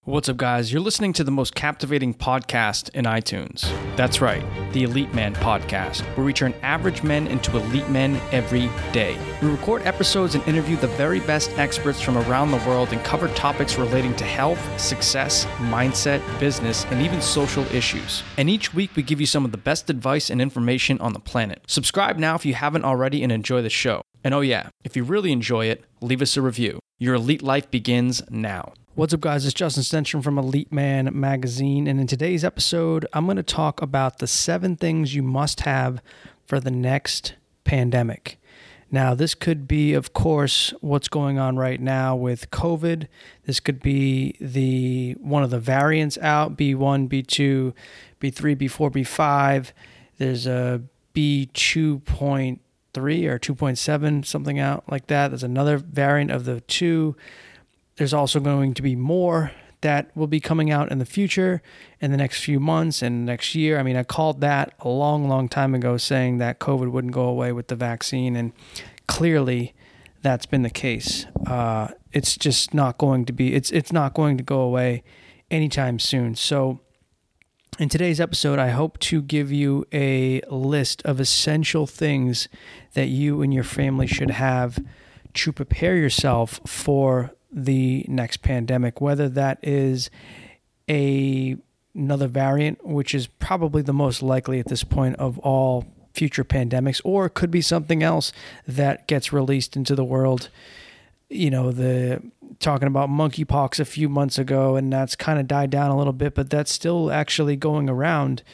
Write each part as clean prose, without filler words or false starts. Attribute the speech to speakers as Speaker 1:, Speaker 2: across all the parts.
Speaker 1: What's up, guys? You're listening to the most captivating podcast in iTunes. That's right, the Elite Man Podcast, where we turn average men into elite men every day. We record episodes and interview the very best experts from around the world and cover topics relating to health, success, mindset, business, and even social issues. And each week, we give you some of the best advice and information on the planet. Subscribe now if you haven't already and enjoy the show. And oh yeah, if you really enjoy it, leave us a review. Your elite life begins now. What's up, guys? It's Justin Stenstrom from Elite Man Magazine, and in today's episode, I'm going to talk about the 7 things you must have for the next pandemic. Now, this could be, of course, what's going on right now with COVID. This could be one of the variants out, B1, B2, B3, B4, B5. There's a B2.3 or 2.7, something out like that. There's another variant of the 2. There's also going to be more that will be coming out in the future in the next few months and next year. I mean, I called that a long, long time ago, saying that COVID wouldn't go away with the vaccine, and clearly that's been the case. It's just not going to be, it's not going to go away anytime soon. So in today's episode, I hope to give you a list of essential things that you and your family should have to prepare yourself for the next pandemic, whether that is another variant, which is probably the most likely at this point of all future pandemics, or it could be something else that gets released into the world. You know, talking about monkeypox a few months ago, and that's kind of died down a little bit, but that's still actually going around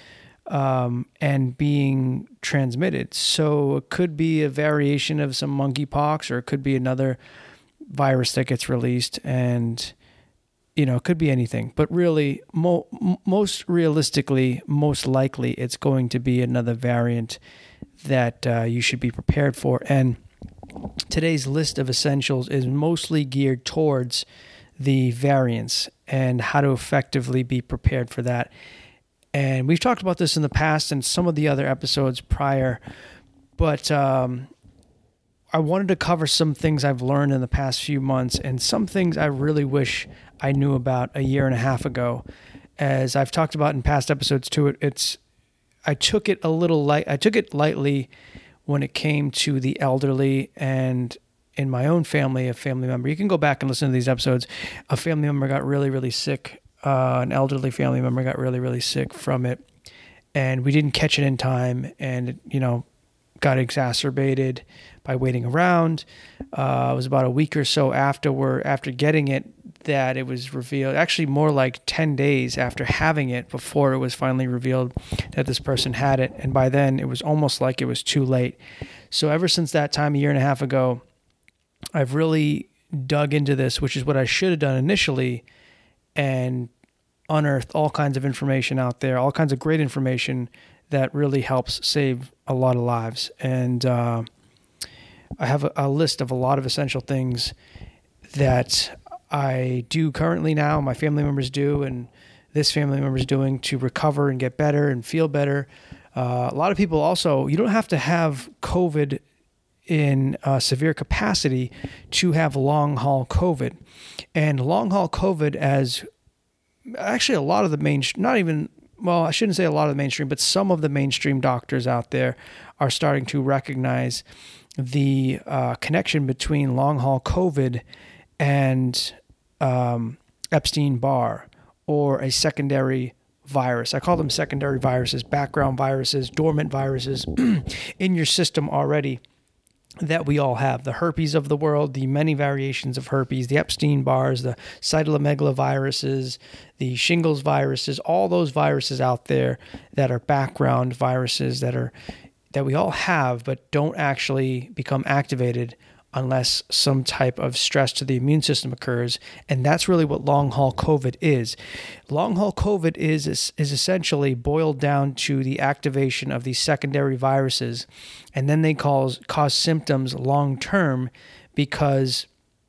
Speaker 1: and being transmitted. So it could be a variation of some monkeypox, or it could be another virus that gets released, and it could be anything, but really most realistically, most likely it's going to be another variant that you should be prepared for. And today's list of essentials is mostly geared towards the variants and how to effectively be prepared for that. And we've talked about this in the past and some of the other episodes prior, but I wanted to cover some things I've learned in the past few months and some things I really wish I knew about a year and a half ago. As I've talked about in past episodes too, I took it lightly when it came to the elderly, and in my own family, a family member, you can go back and listen to these episodes, a family member got really, really sick. An elderly family member got really, really sick from it, and we didn't catch it in time, and it, got exacerbated by waiting around. It was about a week or so after getting it that it was revealed, actually more like 10 days after having it, before it was finally revealed that this person had it. And by then it was almost like it was too late. So ever since that time, a year and a half ago, I've really dug into this, which is what I should have done initially, and unearthed all kinds of information out there, all kinds of great information that really helps save a lot of lives. And I have a list of a lot of essential things that I do currently now, my family members do, and this family member is doing to recover and get better and feel better. A lot of people also, you don't have to have COVID in severe capacity to have long-haul COVID. And long-haul COVID, as actually a lot of the I shouldn't say a lot of the mainstream, but some of the mainstream doctors out there are starting to recognize the connection between long-haul COVID and Epstein-Barr, or a secondary virus. I call them secondary viruses, background viruses, dormant viruses in your system already that we all have. The herpes of the world, the many variations of herpes, the Epstein-Barrs, the cytomegaloviruses, the shingles viruses, all those viruses out there that are background viruses that we all have, but don't actually become activated unless some type of stress to the immune system occurs. And that's really what long-haul COVID is. Long-haul COVID is essentially boiled down to the activation of these secondary viruses, and then they cause symptoms long-term, because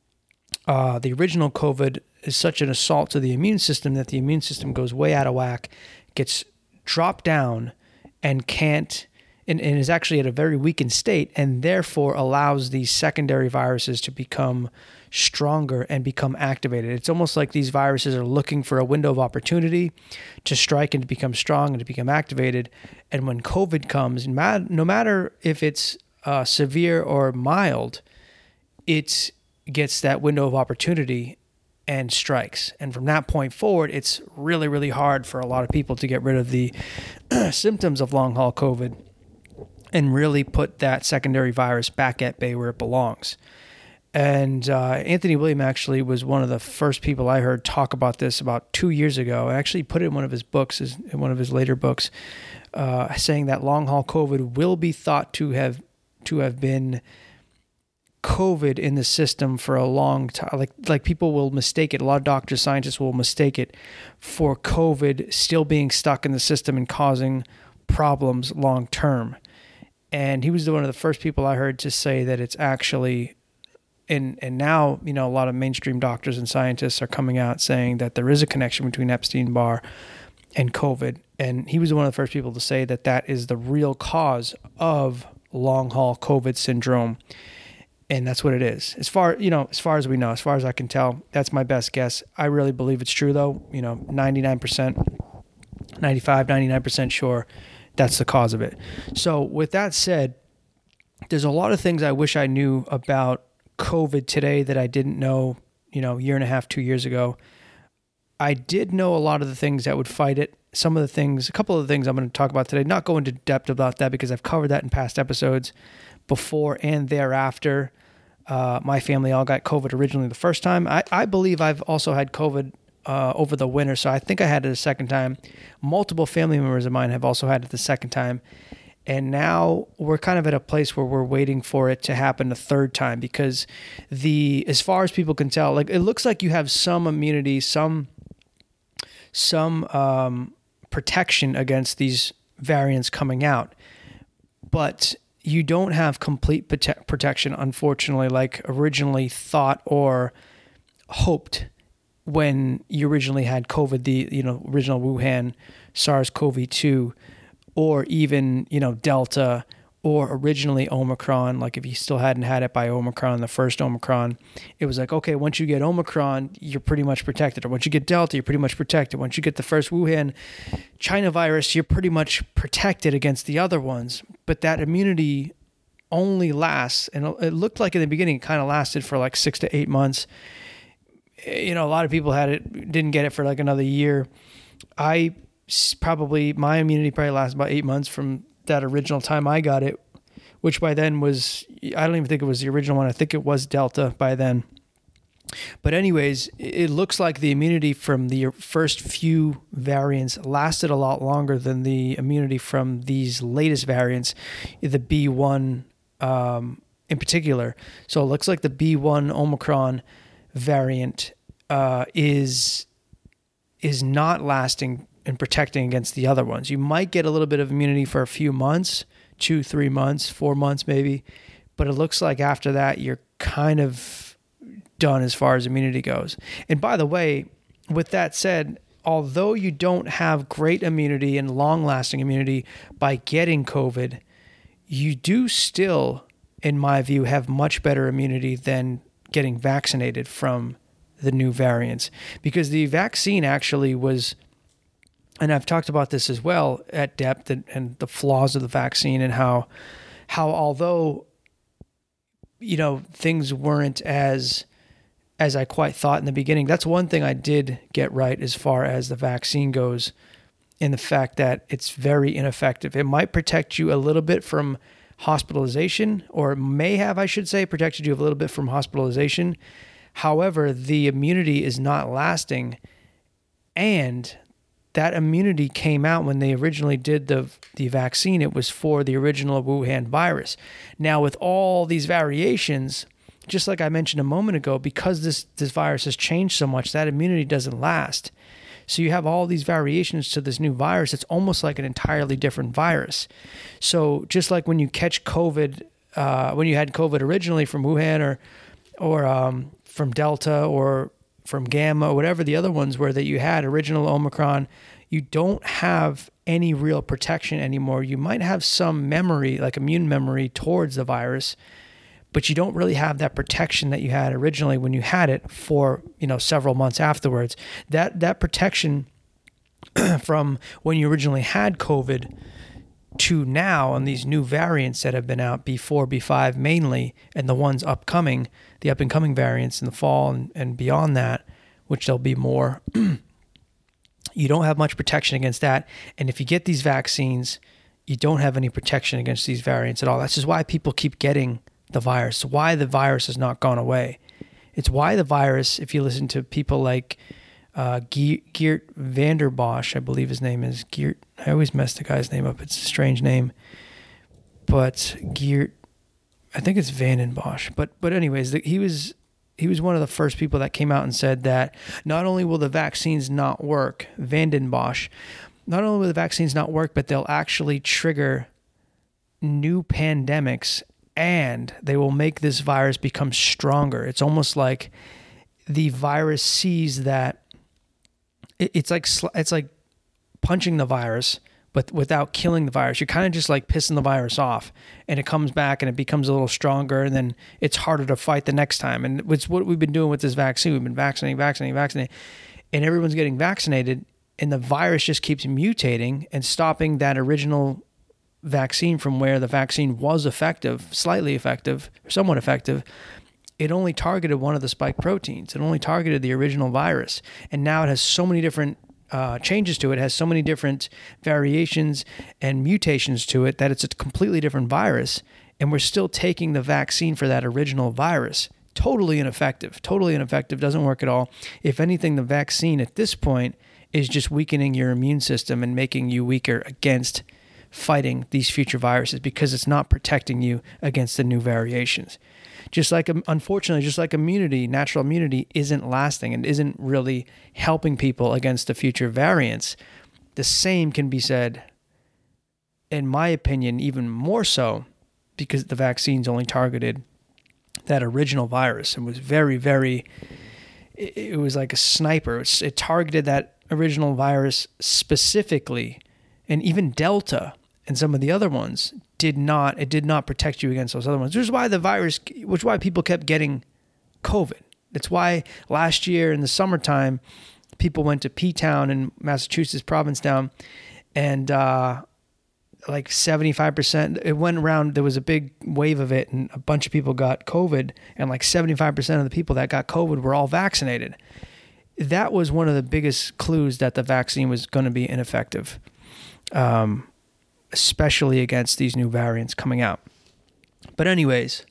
Speaker 1: the original COVID is such an assault to the immune system that the immune system goes way out of whack, gets dropped down, and can't and is actually at a very weakened state, and therefore allows these secondary viruses to become stronger and become activated. It's almost like these viruses are looking for a window of opportunity to strike and to become strong and to become activated. And when COVID comes, no matter if it's severe or mild, it gets that window of opportunity and strikes. And from that point forward, it's really, really hard for a lot of people to get rid of the symptoms of long haul COVID and really put that secondary virus back at bay where it belongs. And Anthony William actually was one of the first people I heard talk about this about 2 years ago. I actually put it in one of his books, in one of his later books, saying that long haul COVID will be thought to have been COVID in the system for a long time. Like people will mistake it. A lot of doctors, scientists will mistake it for COVID still being stuck in the system and causing problems long term. And he was one of the first people I heard to say that it's actually, and now, a lot of mainstream doctors and scientists are coming out saying that there is a connection between Epstein-Barr and COVID. And he was one of the first people to say that that is the real cause of long haul COVID syndrome. And that's what it is. As far as we know, as far as I can tell, that's my best guess. I really believe it's true though. 99%, 99% sure that's the cause of it. So with that said, there's a lot of things I wish I knew about COVID today that I didn't know, year and a half, 2 years ago. I did know a lot of the things that would fight it. A couple of the things I'm going to talk about today, not go into depth about that because I've covered that in past episodes before and thereafter. My family all got COVID originally the first time. I believe I've also had COVID over the winter, so I think I had it a second time. Multiple family members of mine have also had it the second time. And now we're kind of at a place where we're waiting for it to happen a third time because as far as people can tell, like it looks like you have some immunity, some protection against these variants coming out, but you don't have complete protection, unfortunately, like originally thought or hoped when you originally had COVID, the original Wuhan SARS-CoV-2, or even Delta, or originally Omicron. Like if you still hadn't had it by Omicron, the first Omicron, it was like, okay, once you get Omicron, you're pretty much protected. Or once you get Delta, you're pretty much protected. Once you get the first Wuhan China virus, you're pretty much protected against the other ones. But that immunity only lasts, and it looked like in the beginning it kind of lasted for like 6 to 8 months. A lot of people had it, didn't get it for like another year. My immunity probably lasted about 8 months from that original time I got it, which by then was, I don't even think it was the original one. I think it was Delta by then. But anyways, it looks like the immunity from the first few variants lasted a lot longer than the immunity from these latest variants, the B1 in particular. So it looks like the B1 Omicron variant is not lasting and protecting against the other ones. You might get a little bit of immunity for a few months, 2, 3 months, 4 months maybe, but it looks like after that you're kind of done as far as immunity goes. And by the way, with that said, although you don't have great immunity and long-lasting immunity by getting COVID, you do still, in my view, have much better immunity than getting vaccinated from the new variants, because the vaccine actually was, and I've talked about this as well at depth, and the flaws of the vaccine, and how although things weren't as I quite thought in the beginning, that's one thing I did get right as far as the vaccine goes, in the fact that it's very ineffective. It might protect you a little bit from hospitalization, or may have, I should say, protected you a little bit from hospitalization. However, the immunity is not lasting, and that immunity came out when they originally did the vaccine. It was for the original Wuhan virus. Now, with all these variations, just like I mentioned a moment ago, because this virus has changed so much, that immunity doesn't last. So you have all these variations to this new virus. It's almost like an entirely different virus. So just like when you catch COVID, when you had COVID originally from Wuhan or from Delta or from Gamma or whatever the other ones were that you had, original Omicron, you don't have any real protection anymore. You might have some memory, like immune memory towards the virus, but you don't really have that protection that you had originally when you had it for, several months afterwards. That protection from when you originally had COVID to now, and these new variants that have been out, B4, B5 mainly, and the ones upcoming, the up and coming variants in the fall and beyond that, which there'll be more, you don't have much protection against that. And if you get these vaccines, you don't have any protection against these variants at all. That's just why people keep getting the virus, why the virus has not gone away. It's why the virus, if you listen to people like Geert Vanden Bossche, I believe his name is Geert. I always mess the guy's name up. It's a strange name. But Geert, I think it's Vanden Bossche. But anyways, he was one of the first people that came out and said that not only will the vaccines not work, Vanden Bossche, not only will the vaccines not work, but they'll actually trigger new pandemics, and they will make this virus become stronger. It's almost like the virus sees that it's like punching the virus, but without killing the virus. You're kind of just like pissing the virus off, and it comes back and it becomes a little stronger, and then it's harder to fight the next time. And it's what we've been doing with this vaccine. We've been vaccinating, and everyone's getting vaccinated, and the virus just keeps mutating and stopping that original vaccine from where the vaccine was effective, slightly effective, somewhat effective. It only targeted one of the spike proteins. It only targeted the original virus. And now it has so many different changes to it. It has so many different variations and mutations to it that it's a completely different virus. And we're still taking the vaccine for that original virus. Totally ineffective, doesn't work at all. If anything, the vaccine at this point is just weakening your immune system and making you weaker against fighting these future viruses, because it's not protecting you against the new variations. Unfortunately, just like immunity, natural immunity isn't lasting and isn't really helping people against the future variants. The same can be said, in my opinion, even more so, because the vaccines only targeted that original virus and was very, very, it was like a sniper. It targeted that original virus specifically, and even Delta and some of the other ones did not protect you against those other ones. Which is why people kept getting COVID. It's why last year in the summertime, people went to P-Town in Massachusetts, Provincetown, and like 75%, it went around, there was a big wave of it, and a bunch of people got COVID, and like 75% of the people that got COVID were all vaccinated. That was one of the biggest clues that the vaccine was going to be ineffective, especially against these new variants coming out. But anyways,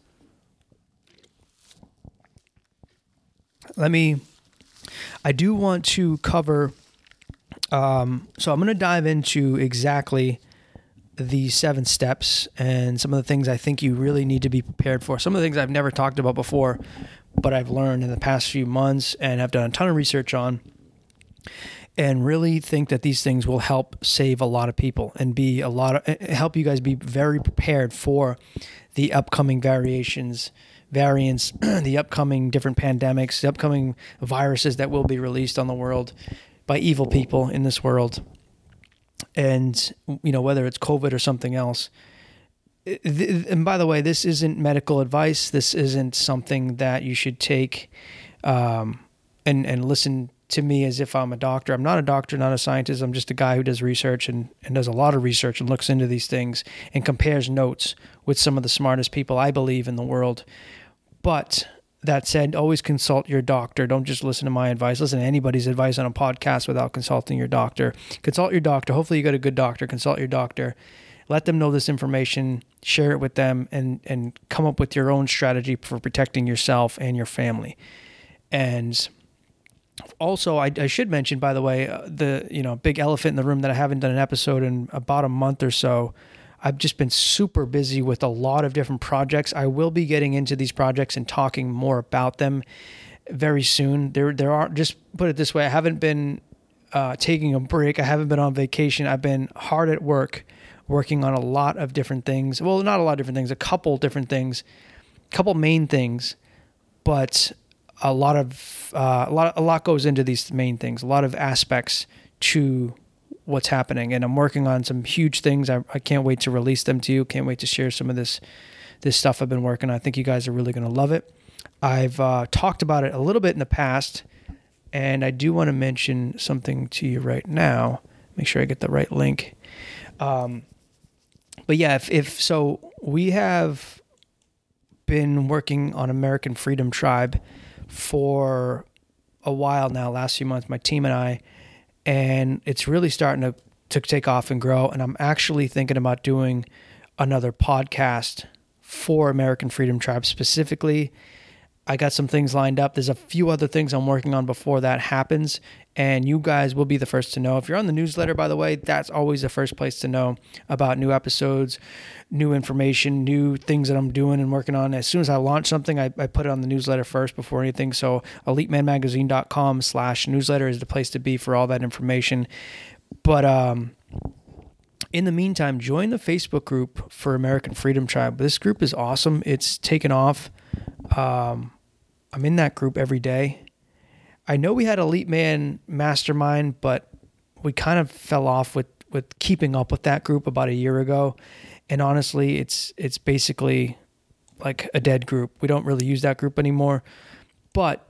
Speaker 1: I do want to cover, so I'm going to dive into exactly the 7 steps and some of the things I think you really need to be prepared for. Some of the things I've never talked about before, but I've learned in the past few months and have done a ton of research on, and really think that these things will help save a lot of people and help you guys be very prepared for the upcoming variants, the upcoming different pandemics, the upcoming viruses that will be released on the world by evil people in this world. And, whether it's COVID or something else. And by the way, this isn't medical advice. This isn't something that you should take and listen to me as if I'm a doctor. I'm not a doctor, not a scientist. I'm just a guy who does research and does a lot of research and looks into these things and compares notes with some of the smartest people I believe in the world. But that said, always consult your doctor. Don't just listen to my advice. Listen to anybody's advice on a podcast without consulting your doctor. Consult your doctor. Hopefully you got a good doctor. Consult your doctor. Let them know this information. Share it with them and come up with your own strategy for protecting yourself and your family. And also, I should mention, by the way, the big elephant in the room that I haven't done an episode in about a month or so. I've just been super busy with a lot of different projects. I will be getting into these projects and talking more about them very soon. There are, just put it this way, I haven't been taking a break. I haven't been on vacation. I've been hard at work, working on a lot of different things. Well, not a lot of different things, a couple different things, a couple main things, but a lot goes into these main things, a lot of aspects to what's happening. And I'm working on some huge things. I can't wait to release them to you. Can't wait to share some of this this stuff I've been working on. I think you guys are really going to love it. I've talked about it a little bit in the past, and I do want to mention something to you right now. Make sure I get the right link. But yeah, if so, we have been working on American Freedom Tribe for a while now, last few months, my team and I, and it's really starting to take off and grow. And I'm actually thinking about doing another podcast for American Freedom Tribe specifically. I got some things lined up. There's a few other things I'm working on before that happens, and you guys will be the first to know. If you're on the newsletter, by the way, that's always the first place to know about new episodes, new information, new things that I'm doing and working on. As soon as I launch something, I put it on the newsletter first before anything. So elitemanmagazine.com/newsletter is the place to be for all that information. But in the meantime, join the Facebook group for American Freedom Tribe. This group is awesome. It's taken off. I'm in that group every day. I know we had Elite Man Mastermind, but we kind of fell off with keeping up with that group about a year ago. And honestly, it's basically like a dead group. We don't really use that group anymore. But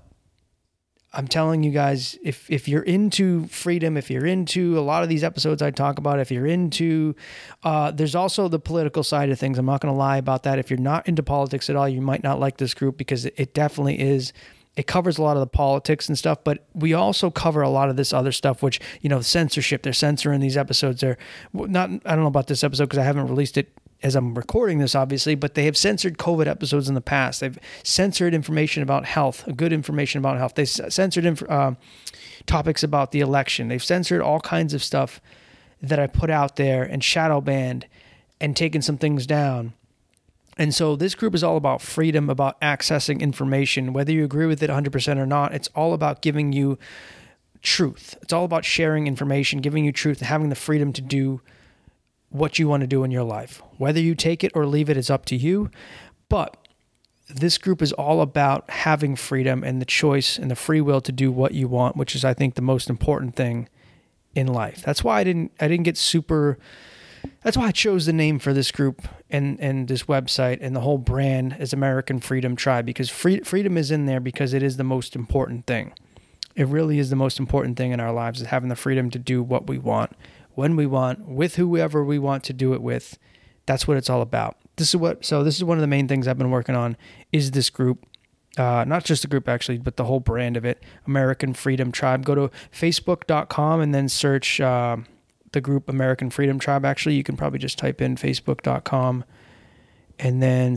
Speaker 1: I'm telling you guys, if you're into freedom, if you're into a lot of these episodes I talk about, if you're into, there's also the political side of things. I'm not going to lie about that. If you're not into politics at all, you might not like this group, because it definitely is. It covers a lot of the politics and stuff, but we also cover a lot of this other stuff, which, censorship. They're censoring these episodes. I don't know about this episode because I haven't released it as I'm recording this, obviously, but they have censored COVID episodes in the past. They've censored information about health, good information about health. They've censored topics about the election. They've censored all kinds of stuff that I put out there and shadow banned and taken some things down. And so this group is all about freedom, about accessing information, whether you agree with it 100% or not. It's all about giving you truth. It's all about sharing information, giving you truth, and having the freedom to do what you want to do in your life. Whether you take it or leave it is up to you. But this group is all about having freedom and the choice and the free will to do what you want, which is, I think, the most important thing in life. That's why I didn't get super. That's why I chose the name for this group and this website and the whole brand as American Freedom Tribe, because freedom is in there because it is the most important thing. It really is the most important thing in our lives, is having the freedom to do what we want, when we want, with whoever we want to do it with. That's what it's all about. This is one of the main things I've been working on, is this group. Not just the group actually, but the whole brand of it, American Freedom Tribe. Go to facebook.com and then search the group American Freedom Tribe. Actually, you can probably just type in facebook.com and then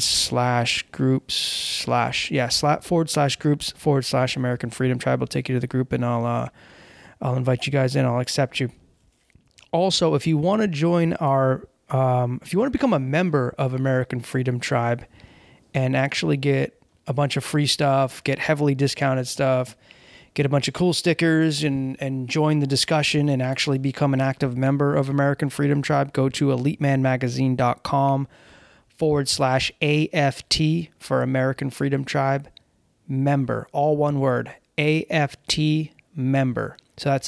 Speaker 1: /groups/ /groups/ American Freedom Tribe will take you to the group, and I'll invite you guys in. I'll accept you. Also, if you want to join our, if you want to become a member of American Freedom Tribe and actually get a bunch of free stuff, get heavily discounted stuff, get a bunch of cool stickers, and join the discussion and actually become an active member of American Freedom Tribe, go to elitemanmagazine.com/AFT for American Freedom Tribe member. All one word, AFT member. So that's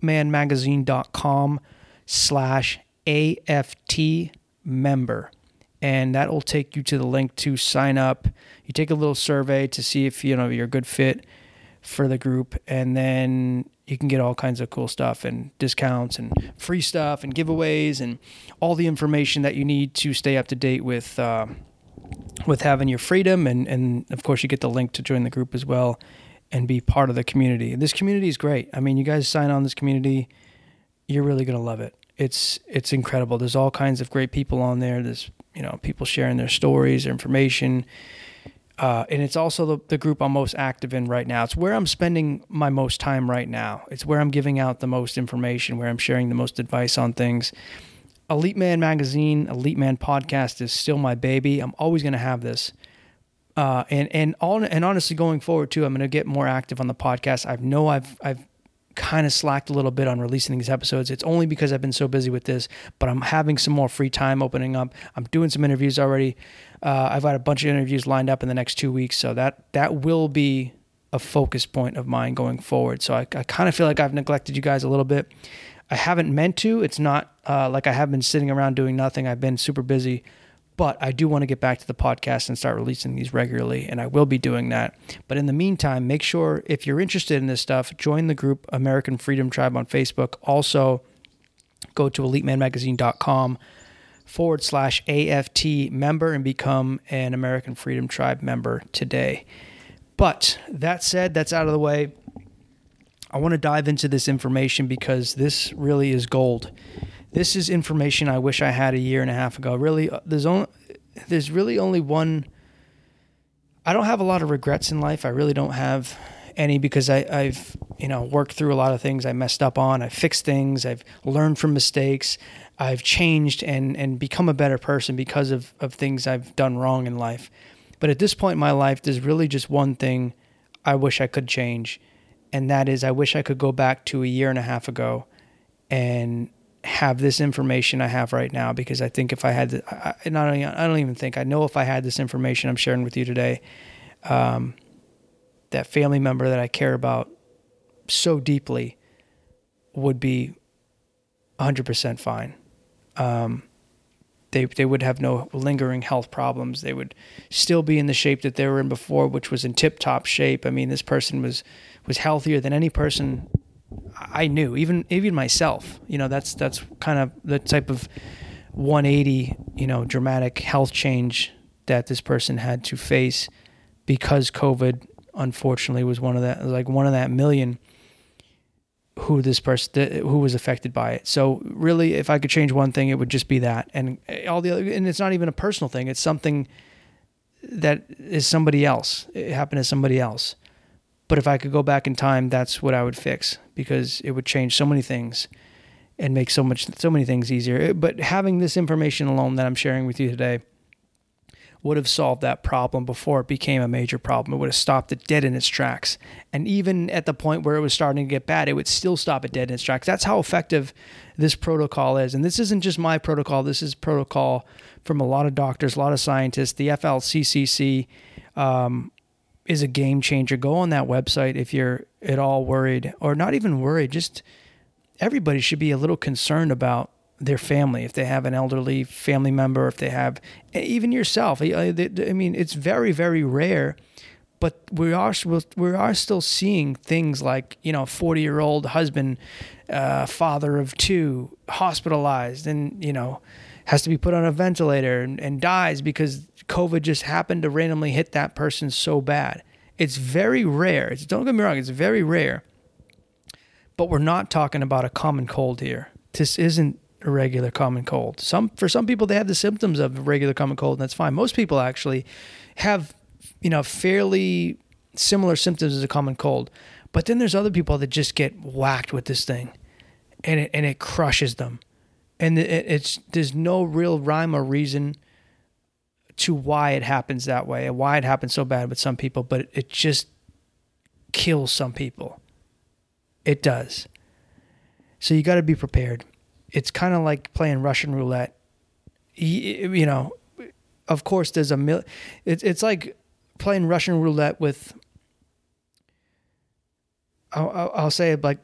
Speaker 1: elitemanmagazine.com/AFT member. And that will take you to the link to sign up. You take a little survey to see if you're a good fit for the group, and then you can get all kinds of cool stuff and discounts and free stuff and giveaways and all the information that you need to stay up to date with having your freedom. And of course, you get the link to join the group as well and be part of the community. And this community is great. I mean, you guys sign on this community, you're really going to love it. It's incredible. There's all kinds of great people on there. There's people sharing their stories, their information. And it's also the group I'm most active in right now. It's where I'm spending my most time right now. It's where I'm giving out the most information, where I'm sharing the most advice on things. Elite Man Magazine, Elite Man Podcast is still my baby. I'm always going to have this. And honestly, going forward too, I'm going to get more active on the podcast. I've kind of slacked a little bit on releasing these episodes. It's only because I've been so busy with this, but I'm having some more free time opening up. I'm doing some interviews already. I've got a bunch of interviews lined up in the next 2 weeks, so that will be a focus point of mine going forward. So I kind of feel like I've neglected you guys a little bit. I haven't meant to. It's not like I have been sitting around doing nothing. I've been super busy, But I do want to get back to the podcast and start releasing these regularly, and I will be doing that. But in the meantime, make sure, if you're interested in this stuff, join the group American Freedom Tribe on Facebook. Also, go to elitemanmagazine.com/AFT member and become an American Freedom Tribe member today. But that said, that's out of the way. I want to dive into this information because this really is gold. This is information I wish I had a year and a half ago. Really, there's really only one. I don't have a lot of regrets in life. I really don't have any because I've worked through a lot of things I messed up on. I've fixed things. I've learned from mistakes. I've changed and become a better person because of things I've done wrong in life. But at this point in my life, there's really just one thing I wish I could change. And that is, I wish I could go back to a year and a half ago and have this information I have right now, because I think if I had, I don't even think, I know if I had this information I'm sharing with you today, that family member that I care about so deeply would be 100% fine. They would have no lingering health problems. They would still be in the shape that they were in before, which was in tip-top shape. I mean, this person was healthier than any person I knew, even myself. That's kind of the type of 180, dramatic health change that this person had to face because COVID, unfortunately, was one of that million who was affected by it. So really, if I could change one thing, it would just be that. And all the other, and it's not even a personal thing. It's something that is somebody else. It happened to somebody else. But if I could go back in time, that's what I would fix, because it would change so many things and make so many things easier. But having this information alone that I'm sharing with you today would have solved that problem before it became a major problem. It would have stopped it dead in its tracks. And even at the point where it was starting to get bad, it would still stop it dead in its tracks. That's how effective this protocol is. And this isn't just my protocol. This is protocol from a lot of doctors, a lot of scientists. The FLCCC is a game changer. Go on that website if you're at all worried, or not even worried. Just everybody should be a little concerned about their family. If they have an elderly family member, if they have even yourself. I mean, it's very, very rare, but we are still seeing things like 40-year-old husband, father of two, hospitalized, and has to be put on a ventilator and dies because COVID just happened to randomly hit that person so bad. It's very rare. Don't get me wrong, it's very rare. But we're not talking about a common cold here. This isn't a regular common cold. For some people, they have the symptoms of a regular common cold, and that's fine. Most people actually have, fairly similar symptoms as a common cold. But then there's other people that just get whacked with this thing, and it crushes them. And there's no real rhyme or reason to why it happens that way and why it happens so bad with some people, but it just kills some people. It does. So you got to be prepared. It's kind of like playing Russian roulette. Of course, there's it's like playing Russian roulette with, I'll say like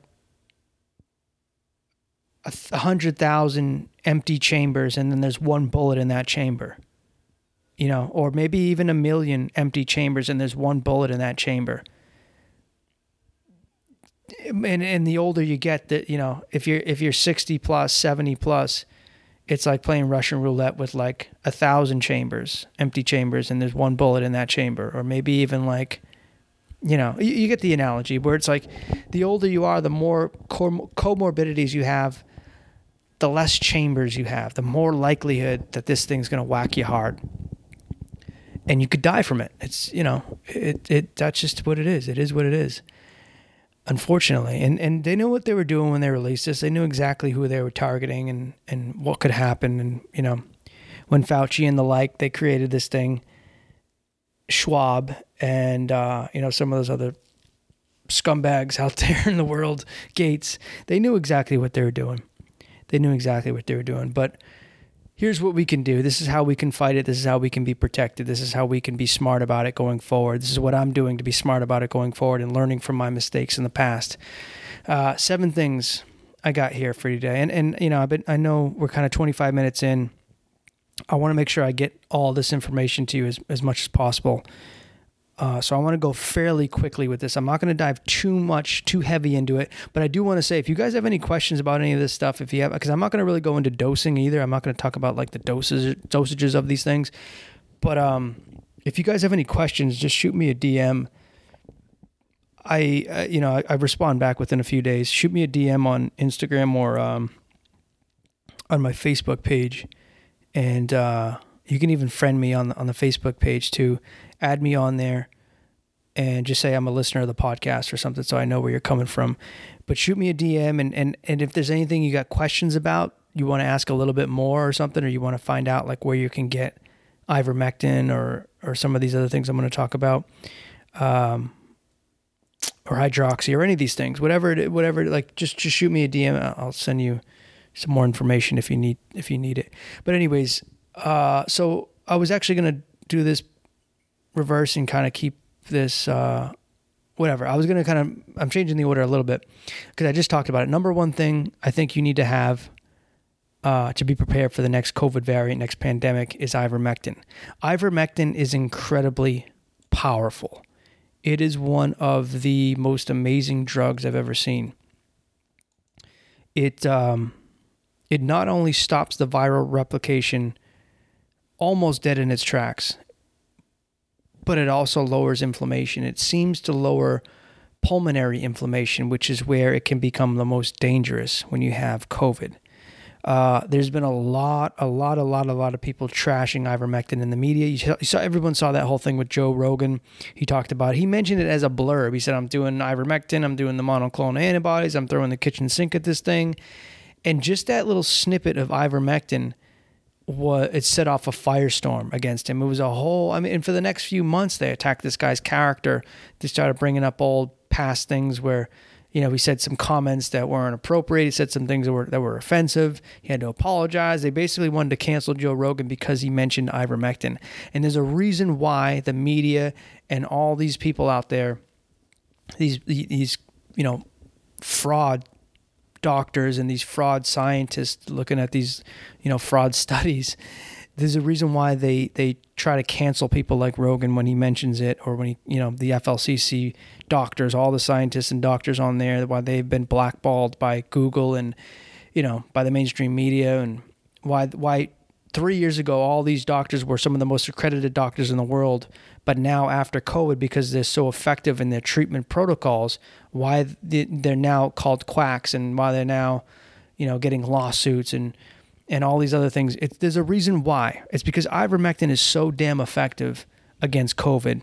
Speaker 1: 100,000 empty chambers, and then there's one bullet in that chamber. Or maybe even 1 million empty chambers, and there's one bullet in that chamber. And the older you get, that if you're 60 plus, 70 plus, it's like playing Russian roulette with like 1,000 chambers, empty chambers, and there's one bullet in that chamber. Or maybe even like, you get the analogy where it's like the older you are, the more comorbidities you have, the less chambers you have, the more likelihood that this thing's going to whack you hard. And you could die from it. It's, that's just what it is. It is what it is, unfortunately. And they knew what they were doing when they released this. They knew exactly who they were targeting and what could happen. And, when Fauci and the like, they created this thing, Schwab and, some of those other scumbags out there in the world, Gates, they knew exactly what they were doing. But here's what we can do. This is how we can fight it. This is how we can be protected. This is how we can be smart about it going forward. This is what I'm doing to be smart about it going forward and learning from my mistakes in the past. 7 things I got here for you today. And I know we're kind of 25 minutes in. I want to make sure I get all this information to you as much as possible. So I want to go fairly quickly with this. I'm not going to dive too heavy into it, but I do want to say, if you guys have any questions about any of this stuff, because I'm not going to really go into dosing either. I'm not going to talk about like the dosages of these things, but if you guys have any questions, just shoot me a DM. I respond back within a few days. Shoot me a DM on Instagram or on my Facebook page, and you can even friend me on the Facebook page too. Add me on there and just say I'm a listener of the podcast or something, so I know where you're coming from. But shoot me a DM, and if there's anything you got questions about, you want to ask a little bit more or something, or you want to find out like where you can get ivermectin or some of these other things I'm going to talk about, or hydroxy or any of these things, whatever, like just shoot me a DM. I'll send you some more information if you need it. But anyways, so I was actually going to do this reverse and kind of keep this, whatever. I was going to I'm changing the order a little bit because I just talked about it. Number one thing I think you need to have to be prepared for the next COVID variant, next pandemic, is ivermectin. Ivermectin is incredibly powerful. It is one of the most amazing drugs I've ever seen. It not only stops the viral replication almost dead in its tracks, but it also lowers inflammation. It seems to lower pulmonary inflammation, which is where it can become the most dangerous when you have COVID. There's been a lot of people trashing ivermectin in the media. Everyone saw that whole thing with Joe Rogan. He talked about it. He mentioned it as a blurb. He said, I'm doing ivermectin, I'm doing the monoclonal antibodies, I'm throwing the kitchen sink at this thing. And just that little snippet of ivermectin, it set off a firestorm against him. It was and for the next few months, they attacked this guy's character. They started bringing up old past things where, he said some comments that weren't appropriate. He said some things that were offensive. He had to apologize. They basically wanted to cancel Joe Rogan because he mentioned ivermectin. And there's a reason why the media and all these people out there, these fraud doctors and these fraud scientists looking at these, fraud studies, there's a reason why they try to cancel people like Rogan when he mentions it, or when the FLCC doctors, all the scientists and doctors on there, why they've been blackballed by Google and, by the mainstream media, and why 3 years ago, all these doctors were some of the most accredited doctors in the world. But now after COVID, because they're so effective in their treatment protocols, why they're now called quacks, and why they're now, getting lawsuits and all these other things. There's a reason why. It's because ivermectin is so damn effective against COVID,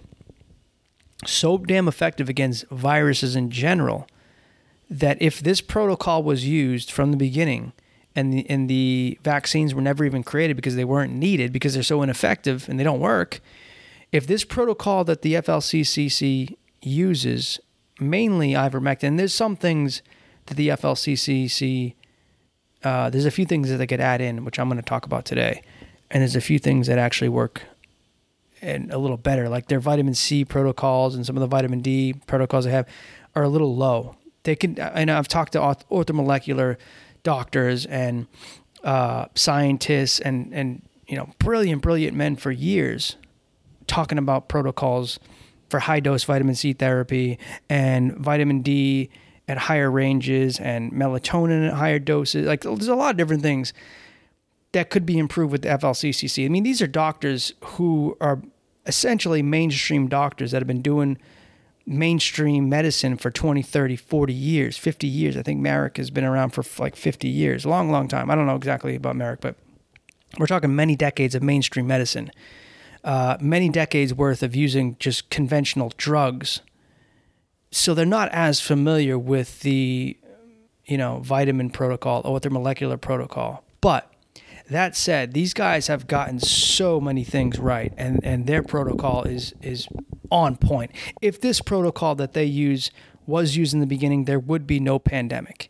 Speaker 1: so damn effective against viruses in general, that if this protocol was used from the beginning, and the vaccines were never even created because they weren't needed, because they're so ineffective and they don't work, if this protocol that the FLCCC uses, mainly ivermectin, there's some things that the FLCCC, there's a few things that they could add in, which I'm going to talk about today. And there's a few things that actually work and a little better, like their vitamin C protocols and some of the vitamin D protocols they have are a little low. I've talked to orthomolecular doctors and scientists and brilliant men for years, talking about protocols for high dose vitamin C therapy and vitamin D at higher ranges and melatonin at higher doses. Like, there's a lot of different things that could be improved with the FLCCC. I mean, these are doctors who are essentially mainstream doctors that have been doing mainstream medicine for 20, 30, 40 years, 50 years. I think Merrick has been around for like 50 years, long time. I don't know exactly about Merrick, but we're talking many decades of mainstream medicine, many decades worth of using just conventional drugs. So they're not as familiar with the, vitamin protocol or with their molecular protocol. But that said, these guys have gotten so many things right, and their protocol is on point. If this protocol that they use was used in the beginning, there would be no pandemic.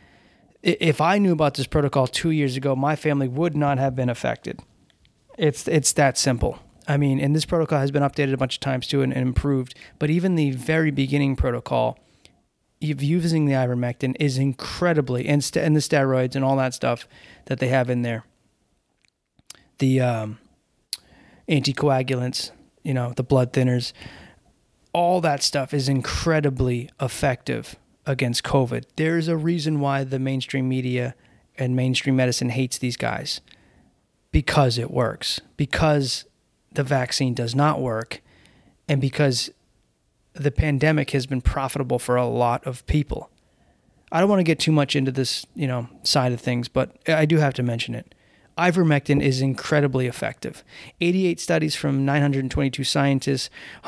Speaker 1: If I knew about this protocol 2 years ago, my family would not have been affected. It's that simple. I mean, and this protocol has been updated a bunch of times too and improved, but even the very beginning protocol of using the ivermectin is incredibly, and the steroids and all that stuff that they have in there, the anticoagulants, the blood thinners, all that stuff is incredibly effective against COVID. There's a reason why the mainstream media and mainstream medicine hates these guys, because it works, because the vaccine does not work, and because the pandemic has been profitable for a lot of people. I don't want to get too much into this, side of things, but I do have to mention it. Ivermectin is incredibly effective. 88 studies from 922 scientists,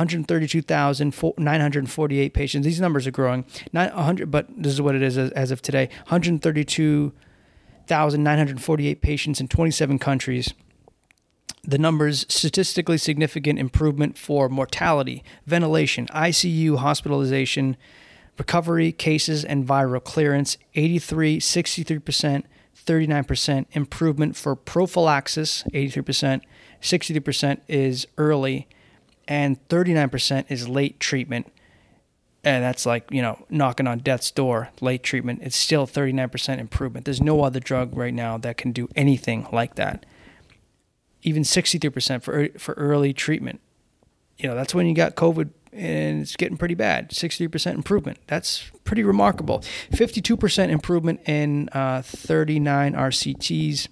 Speaker 1: 132,948 patients. These numbers are growing. Not 100, but this is what it is as of today. 132,948 patients in 27 countries. The numbers: statistically significant improvement for mortality, ventilation, ICU hospitalization, recovery cases, and viral clearance. 83, 63%, 39% improvement for prophylaxis, 83%, 63% is early, and 39% is late treatment. And that's like, knocking on death's door, late treatment. It's still 39% improvement. There's no other drug right now that can do anything like that. Even 63% for early treatment. That's when you got COVID and it's getting pretty bad. 63% improvement. That's pretty remarkable. 52% improvement in 39 RCTs.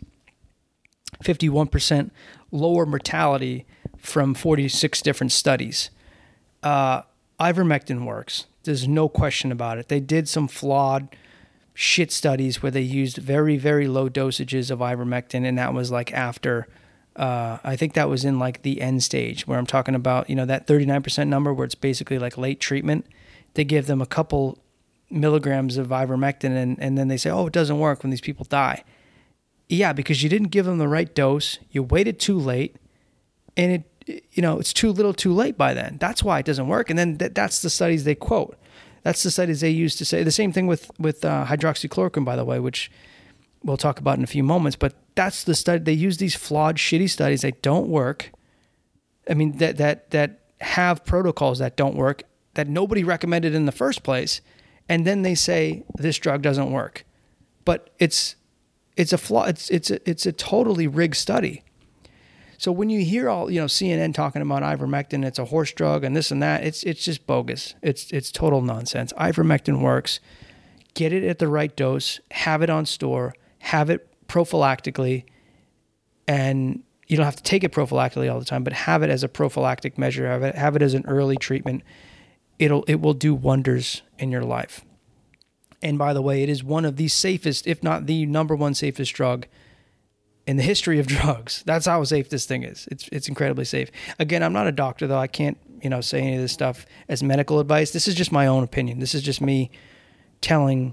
Speaker 1: 51% lower mortality from 46 different studies. Ivermectin works. There's no question about it. They did some flawed shit studies where they used very, very low dosages of ivermectin, and that was like after... I think that was in like the end stage where I'm talking about, that 39% number where it's basically like late treatment. They give them a couple milligrams of ivermectin and then they say, oh, it doesn't work when these people die. Yeah, because you didn't give them the right dose. You waited too late and it's too little too late by then. That's why it doesn't work. And then that's the studies they quote. That's the studies they use to say the same thing with hydroxychloroquine, by the way, which we'll talk about in a few moments, but that's the study. They use these flawed, shitty studies that don't work. I mean, that have protocols that don't work, that nobody recommended in the first place, and then they say this drug doesn't work. But it's a flaw. It's a totally rigged study. So when you hear all CNN talking about ivermectin, it's a horse drug and this and that, it's just bogus. It's total nonsense. Ivermectin works. Get it at the right dose. Have it on store. Have it prophylactically, and you don't have to take it prophylactically all the time, but have it as a prophylactic measure. Have it as an early treatment. It will do wonders in your life. And by the way, it is one of the safest, if not the number one safest drug in the history of drugs. That's how safe this thing is. It's incredibly safe. Again, I'm not a doctor, though. I can't say any of this stuff as medical advice. This is just my own opinion. This is just me telling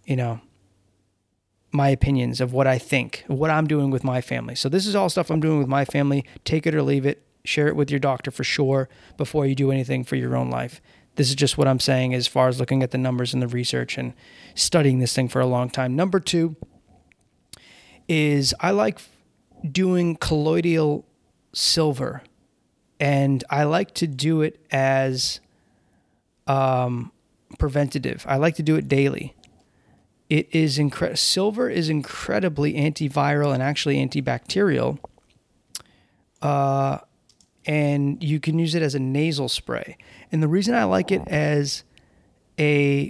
Speaker 1: my opinions of what I think, what I'm doing with my family. So this is all stuff I'm doing with my family. Take it or leave it. Share it with your doctor for sure before you do anything for your own life. This is just what I'm saying as far as looking at the numbers and the research and studying this thing for a long time. Number 2 is I like doing colloidal silver, and I like to do it as preventative. I like to do it daily. It is silver is incredibly antiviral and actually antibacterial, and you can use it as a nasal spray. And the reason I like it as a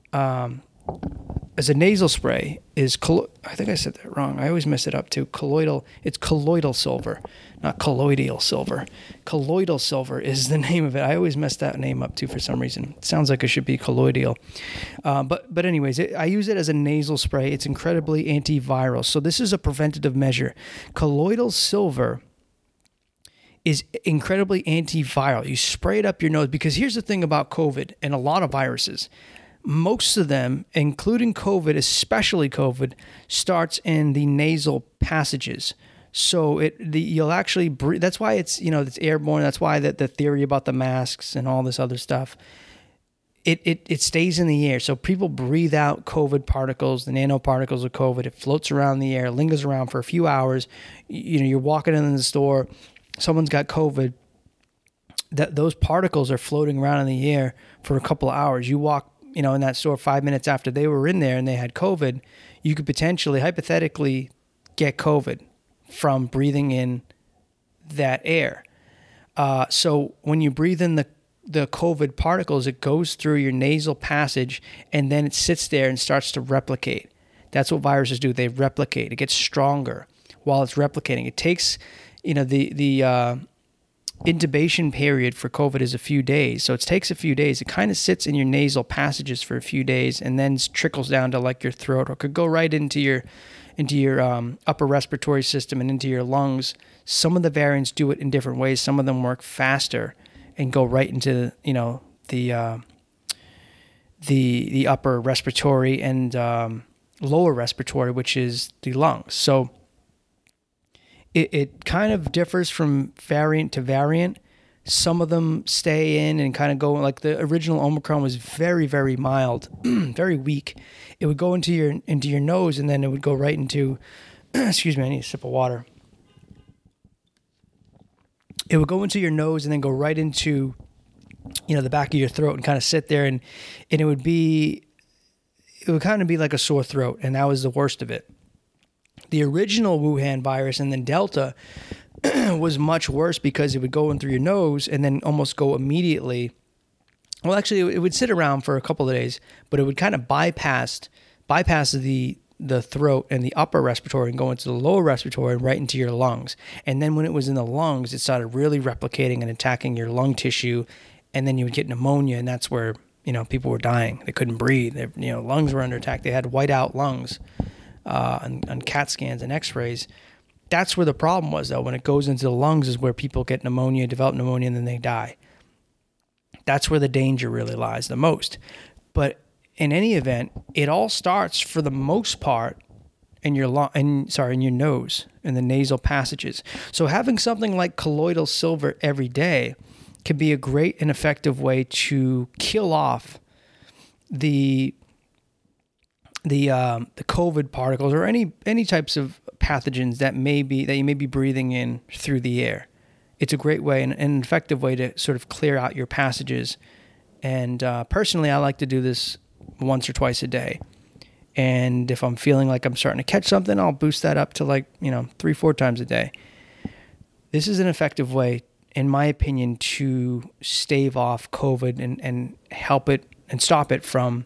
Speaker 1: nasal spray is I think I said that wrong. I always mess it up too. Colloidal. It's colloidal silver, not colloidal silver. Colloidal silver is the name of it. I always mess that name up too for some reason. It sounds like it should be colloidal. But anyways, I use it as a nasal spray. It's incredibly antiviral. So this is a preventative measure. Colloidal silver is incredibly antiviral. You spray it up your nose because here's the thing about COVID and a lot of viruses. Most of them, including COVID, especially COVID, starts in the nasal passages. So you'll actually breathe. That's why it's airborne. That's why the theory about the masks and all this other stuff. It stays in the air. So people breathe out COVID particles, the nanoparticles of COVID. It floats around the air, lingers around for a few hours. You're walking in the store, someone's got COVID. Those particles are floating around in the air for a couple of hours. You walk in that store 5 minutes after they were in there and they had COVID, you could potentially, hypothetically, get COVID from breathing in that air. So when you breathe in the COVID particles, it goes through your nasal passage and then it sits there and starts to replicate. That's what viruses do. They replicate. It gets stronger while it's replicating. It takes, the intubation period for COVID is a few days. So it takes a few days. It kind of sits in your nasal passages for a few days and then trickles down to like your throat, or could go right into your upper respiratory system and into your lungs. Some of the variants do it in different ways. Some of them work faster and go right into, the upper respiratory and lower respiratory, which is the lungs. So it kind of differs from variant to variant. Some of them stay in and kind of go, like the original Omicron was very, very mild, very weak. It would go into your nose and then it would go right into, excuse me, I need a sip of water. It would go into your nose and then go right into, the back of your throat and kind of sit there, and it would kind of be like a sore throat, and that was the worst of it. The original Wuhan virus and then Delta was much worse because it would go in through your nose and then almost go immediately. Well, actually, it would sit around for a couple of days, but it would kind of bypass the throat and the upper respiratory and go into the lower respiratory and right into your lungs. And then when it was in the lungs, it started really replicating and attacking your lung tissue, and then you would get pneumonia, and that's where, people were dying. They couldn't breathe. Their, lungs were under attack. They had whiteout lungs on CAT scans and x-rays. That's where the problem was, though. When it goes into the lungs is where people get pneumonia, develop pneumonia, and then they die. That's where the danger really lies the most. But in any event, it all starts for the most part in your nose, in the nasal passages. So having something like colloidal silver every day can be a great and effective way to kill off the COVID particles or any types of pathogens that you may be breathing in through the air. It's a great way and an effective way to sort of clear out your passages. And personally, I like to do this once or twice a day. And if I'm feeling like I'm starting to catch something, I'll boost that up to 3-4 times a day. This is an effective way, in my opinion, to stave off COVID and help it and stop it from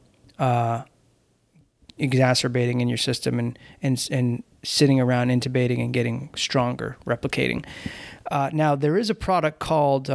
Speaker 1: exacerbating in your system and sitting around intubating and getting stronger, replicating. Now, there is a product called...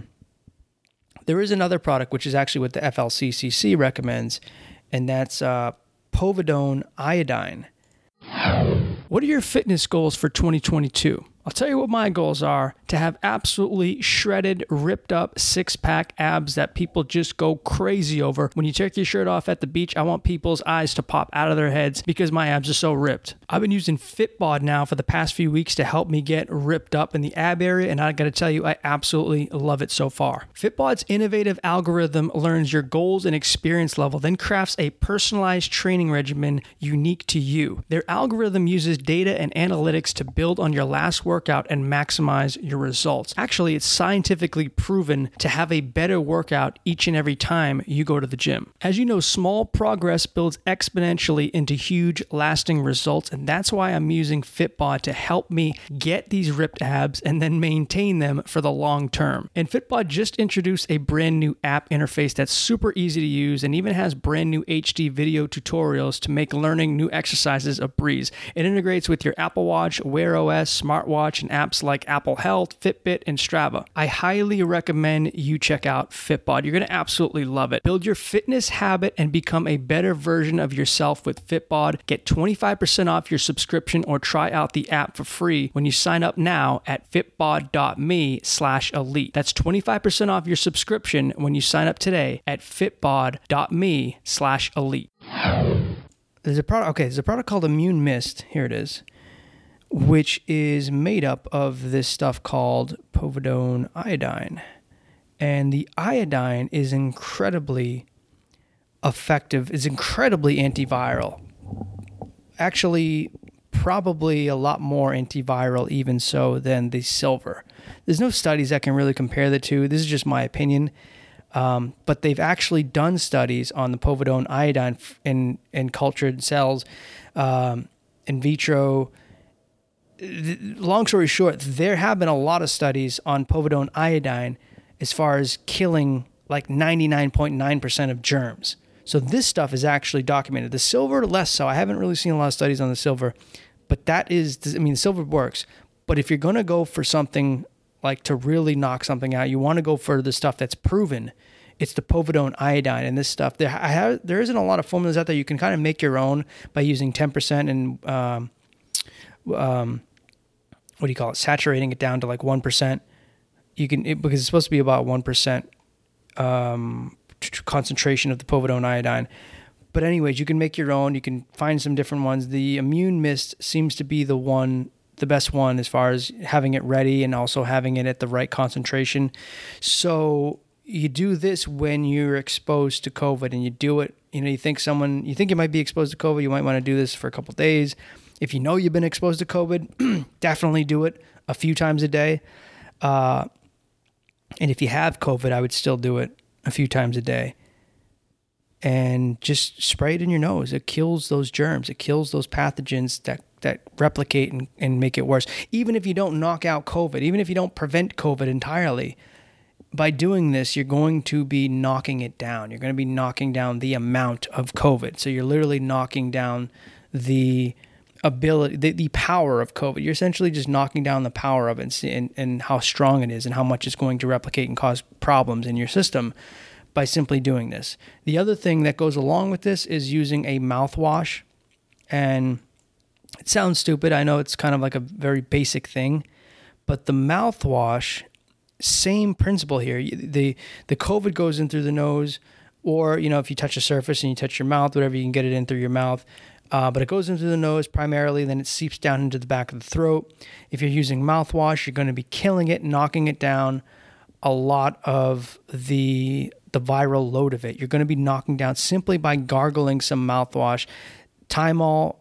Speaker 1: there is another product, which is actually what the FLCCC recommends, and that's povidone iodine. What are your fitness goals for 2022? I'll tell you what my goals are: to have absolutely shredded, ripped up six-pack abs that people just go crazy over. When you take your shirt off at the beach, I want people's eyes to pop out of their heads because my abs are so ripped. I've been using Fitbod now for the past few weeks to help me get ripped up in the ab area, and I gotta tell you, I absolutely love it so far. Fitbod's innovative algorithm learns your goals and experience level, then crafts a personalized training regimen unique to you. Their algorithm uses data and analytics to build on your last workout and maximize your results. Actually, it's scientifically proven to have a better workout each and every time you go to the gym. As you know, small progress builds exponentially into huge, lasting results, and that's why I'm using Fitbod to help me get these ripped abs and then maintain them for the long term. And Fitbod just introduced a brand new app interface that's super easy to use and even has brand new HD video tutorials to make learning new exercises a breeze. It integrates with your Apple Watch, Wear OS, smartwatch, and apps like Apple Health, Fitbit, and Strava. I highly recommend you check out Fitbod. You're going to absolutely love it. Build your fitness habit and become a better version of yourself with Fitbod. Get 25% off your subscription or try out the app for free when you sign up now at fitbod.me/elite. That's 25% off your subscription when you sign up today at fitbod.me/elite. There's a product called Immune Mist. Here it is, which is made up of this stuff called povidone iodine. And the iodine is incredibly effective. It's incredibly antiviral. Actually, probably a lot more antiviral even so than the silver. There's no studies that can really compare the two. This is just my opinion. But they've actually done studies on the povidone iodine in cultured cells, in vitro, long story short, there have been a lot of studies on povidone iodine as far as killing like 99.9% of germs. So this stuff is actually documented. The silver, less so. I haven't really seen a lot of studies on the silver, but the silver works. But if you're going to go for something like to really knock something out, you want to go for the stuff that's proven. It's the povidone iodine, and this stuff. There isn't a lot of formulas out there. You can kind of make your own by using 10% and what do you call it? Saturating it down to like 1%. Because it's supposed to be about 1% concentration of the povidone iodine. But anyways, you can make your own. You can find some different ones. The Immune Mist seems to be the best one as far as having it ready and also having it at the right concentration. So you do this when you're exposed to COVID, and you do it. You think you might be exposed to COVID. You might want to do this for a couple of days. If you know you've been exposed to COVID, definitely do it a few times a day. And if you have COVID, I would still do it a few times a day. And just spray it in your nose. It kills those germs. It kills those pathogens that replicate and make it worse. Even if you don't knock out COVID, even if you don't prevent COVID entirely, by doing this, you're going to be knocking it down. You're going to be knocking down the amount of COVID. So you're literally knocking down the ability, the power of COVID. You're essentially just knocking down the power of it and how strong it is and how much it's going to replicate and cause problems in your system by simply doing this. The other thing that goes along with this is using a mouthwash. And it sounds stupid. I know it's kind of like a very basic thing, but the mouthwash, same principle here. The COVID goes in through the nose, or, if you touch a surface and you touch your mouth, whatever, you can get it in through your mouth. But it goes into the nose primarily, then it seeps down into the back of the throat. If you're using mouthwash, you're going to be killing it, knocking it down a lot of the viral load of it. You're going to be knocking down simply by gargling some mouthwash. Thymol,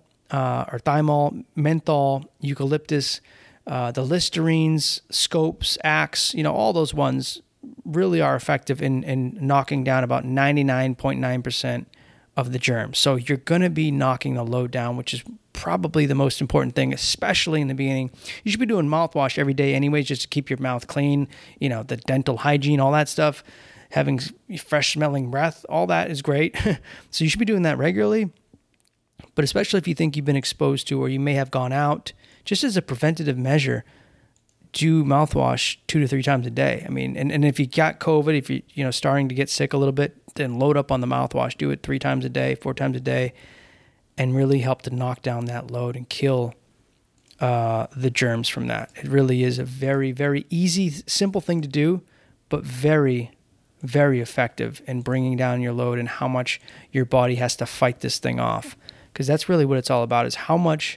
Speaker 1: menthol, eucalyptus, the Listerines, Scopes, Axe, all those ones really are effective in knocking down about 99.9% of the germs. So you're going to be knocking the load down, which is probably the most important thing, especially in the beginning. You should be doing mouthwash every day anyways, just to keep your mouth clean, the dental hygiene, all that stuff, having fresh smelling breath, all that is great. So you should be doing that regularly. But especially if you think you've been exposed to, or you may have gone out, just as a preventative measure, do mouthwash 2 to 3 times a day. I mean, and if you got COVID, if you're starting to get sick a little bit, then load up on the mouthwash. Do it 3 times a day, 4 times a day, and really help to knock down that load and kill the germs from that. It really is a very, very easy, simple thing to do, but very, very effective in bringing down your load and how much your body has to fight this thing off. Because that's really what it's all about, is how much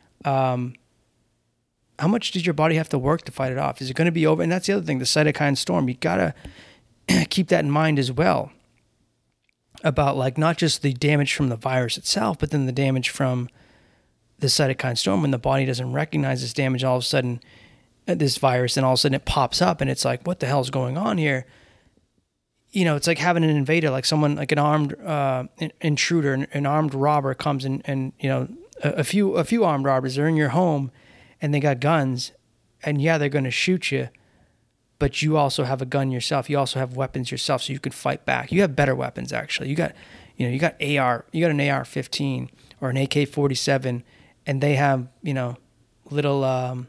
Speaker 1: does your body have to work to fight it off? Is it going to be over? And that's the other thing, the cytokine storm. You got to keep that in mind as well, about like not just the damage from the virus itself, but then the damage from the cytokine storm when the body doesn't recognize this damage. All of a sudden, this virus, and all of a sudden it pops up, and it's like, what the hell is going on here? It's like having an invader, like someone, like an armed intruder, an armed robber comes in, and a few armed robbers are in your home, and they got guns, and they're going to shoot you, but you also have a gun yourself. You also have weapons yourself, so you can fight back. You have better weapons, actually. You got an AR-15 or an AK-47, and they have little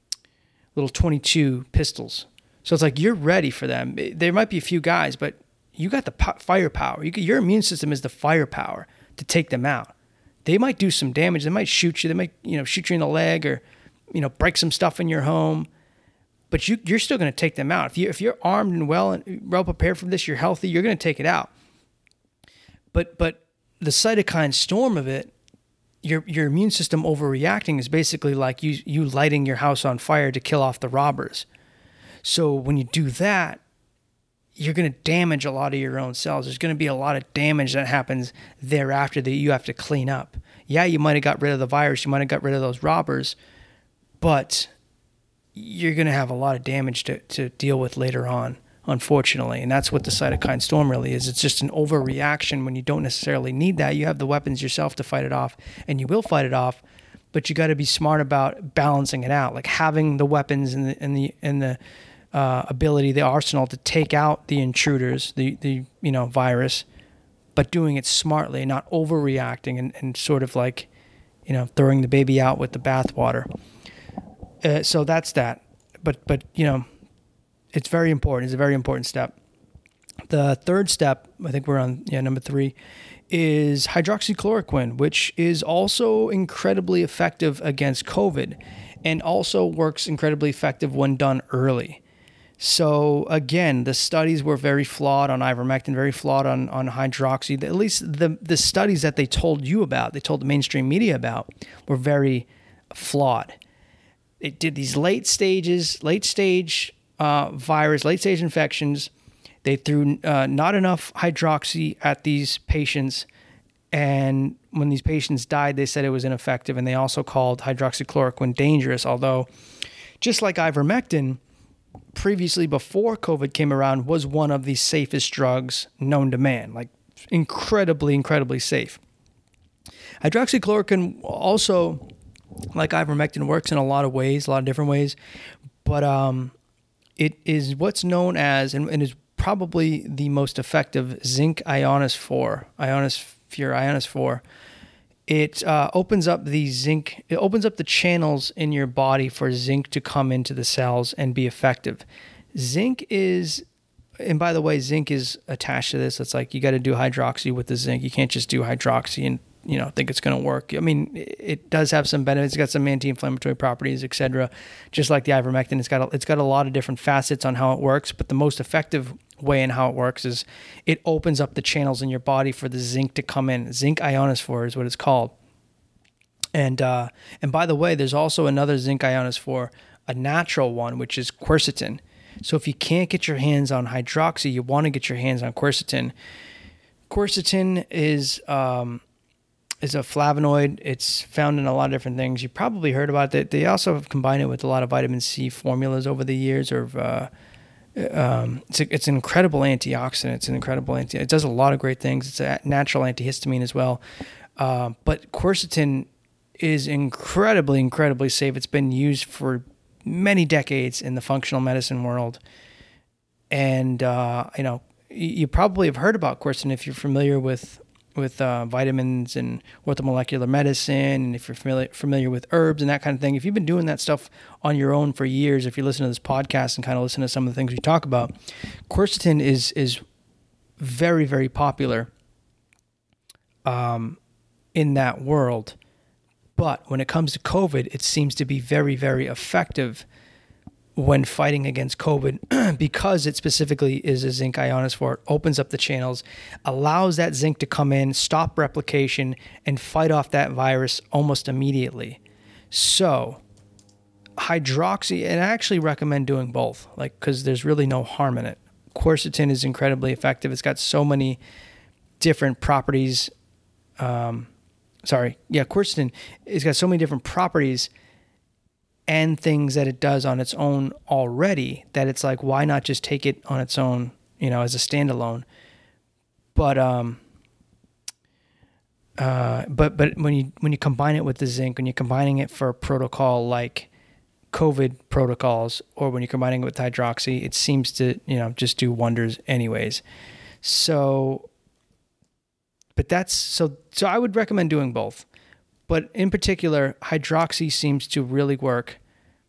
Speaker 1: 22 pistols. So it's like you're ready for them. There might be a few guys, but you got the firepower. Your immune system is the firepower to take them out. They might do some damage. They might shoot you. They might shoot you in the leg, or break some stuff in your home. But you're still going to take them out. If you're armed and well prepared for this, you're healthy, you're going to take it out. But the cytokine storm of it, your immune system overreacting, is basically like you lighting your house on fire to kill off the robbers. So when you do that, you're going to damage a lot of your own cells. There's going to be a lot of damage that happens thereafter that you have to clean up. Yeah, you might have got rid of the virus. You might have got rid of those robbers, but you're going to have a lot of damage to deal with later on, unfortunately. And that's what the cytokine storm really is. It's just an overreaction when you don't necessarily need that. You have the weapons yourself to fight it off, and you will fight it off, but you got to be smart about balancing it out, like having the weapons and the ability, the arsenal to take out the intruders, the virus, but doing it smartly, not overreacting and sort of like, throwing the baby out with the bathwater. So that's that. But it's very important. It's a very important step. The third step, I think we're on number 3, is hydroxychloroquine, which is also incredibly effective against COVID and also works incredibly effective when done early. So again, the studies were very flawed on ivermectin, very flawed on hydroxy. At least the studies that they told you about, they told the mainstream media about, were very flawed. It did these late stage virus, late stage infections. They threw not enough hydroxy at these patients, and when these patients died, they said it was ineffective, and they also called hydroxychloroquine dangerous, although just like ivermectin, previously before COVID came around, was one of the safest drugs known to man, like incredibly, incredibly safe. Hydroxychloroquine also, like ivermectin, works in a lot of ways, a lot of different ways, but it is what's known as, and is probably the most effective, zinc ionophore. It opens up the channels in your body for zinc to come into the cells and be effective. Zinc is, and by the way, zinc is attached to this. It's like you got to do hydroxy with the zinc. You can't just do hydroxy and think it's going to work. I mean, it does have some benefits. It's got some anti-inflammatory properties, etc. Just like the ivermectin, it's got a lot of different facets on how it works. But the most effective way in how it works is it opens up the channels in your body for the zinc to come in. Zinc ionophore is what it's called. And by the way, there's also another zinc ionophore, a natural one, which is quercetin. So if you can't get your hands on hydroxy, you want to get your hands on quercetin. Quercetin is a flavonoid. It's found in a lot of different things. You probably heard about it. They also have combined it with a lot of vitamin C formulas over the years. It's an incredible antioxidant. It does a lot of great things. It's a natural antihistamine as well. But quercetin is incredibly, incredibly safe. It's been used for many decades in the functional medicine world. And, you probably have heard about quercetin if you're familiar with vitamins and orthomolecular medicine, and if you're familiar with herbs and that kind of thing. If you've been doing that stuff on your own for years, if you listen to this podcast and kind of listen to some of the things we talk about, quercetin is very, very popular in that world. But when it comes to COVID, it seems to be very, very effective when fighting against COVID because it specifically is a zinc ionophore. It opens up the channels, allows that zinc to come in, stop replication, and fight off that virus almost immediately. So hydroxy, and I actually recommend doing both, because there's really no harm in it. Quercetin is incredibly effective. It's got so many different properties. Quercetin has got so many different properties and things that it does on its own already that it's like, why not just take it on its own, as a standalone? But when you combine it with the zinc, when you're combining it for a protocol like COVID protocols, or when you're combining it with hydroxy, it seems to, just do wonders anyways. So I would recommend doing both. But in particular, hydroxy seems to really work,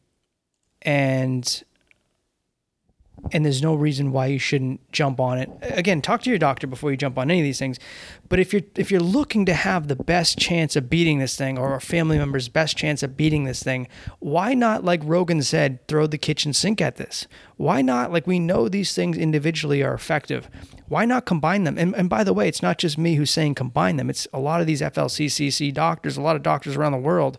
Speaker 1: and there's no reason why you shouldn't jump on it. Again, talk to your doctor before you jump on any of these things. But if you're looking to have the best chance of beating this thing, or a family member's best chance of beating this thing, why not, like Rogan said, throw the kitchen sink at this? Why not? We know these things individually are effective. Why not combine them? And by the way, it's not just me who's saying combine them. It's a lot of these FLCCC doctors, a lot of doctors around the world,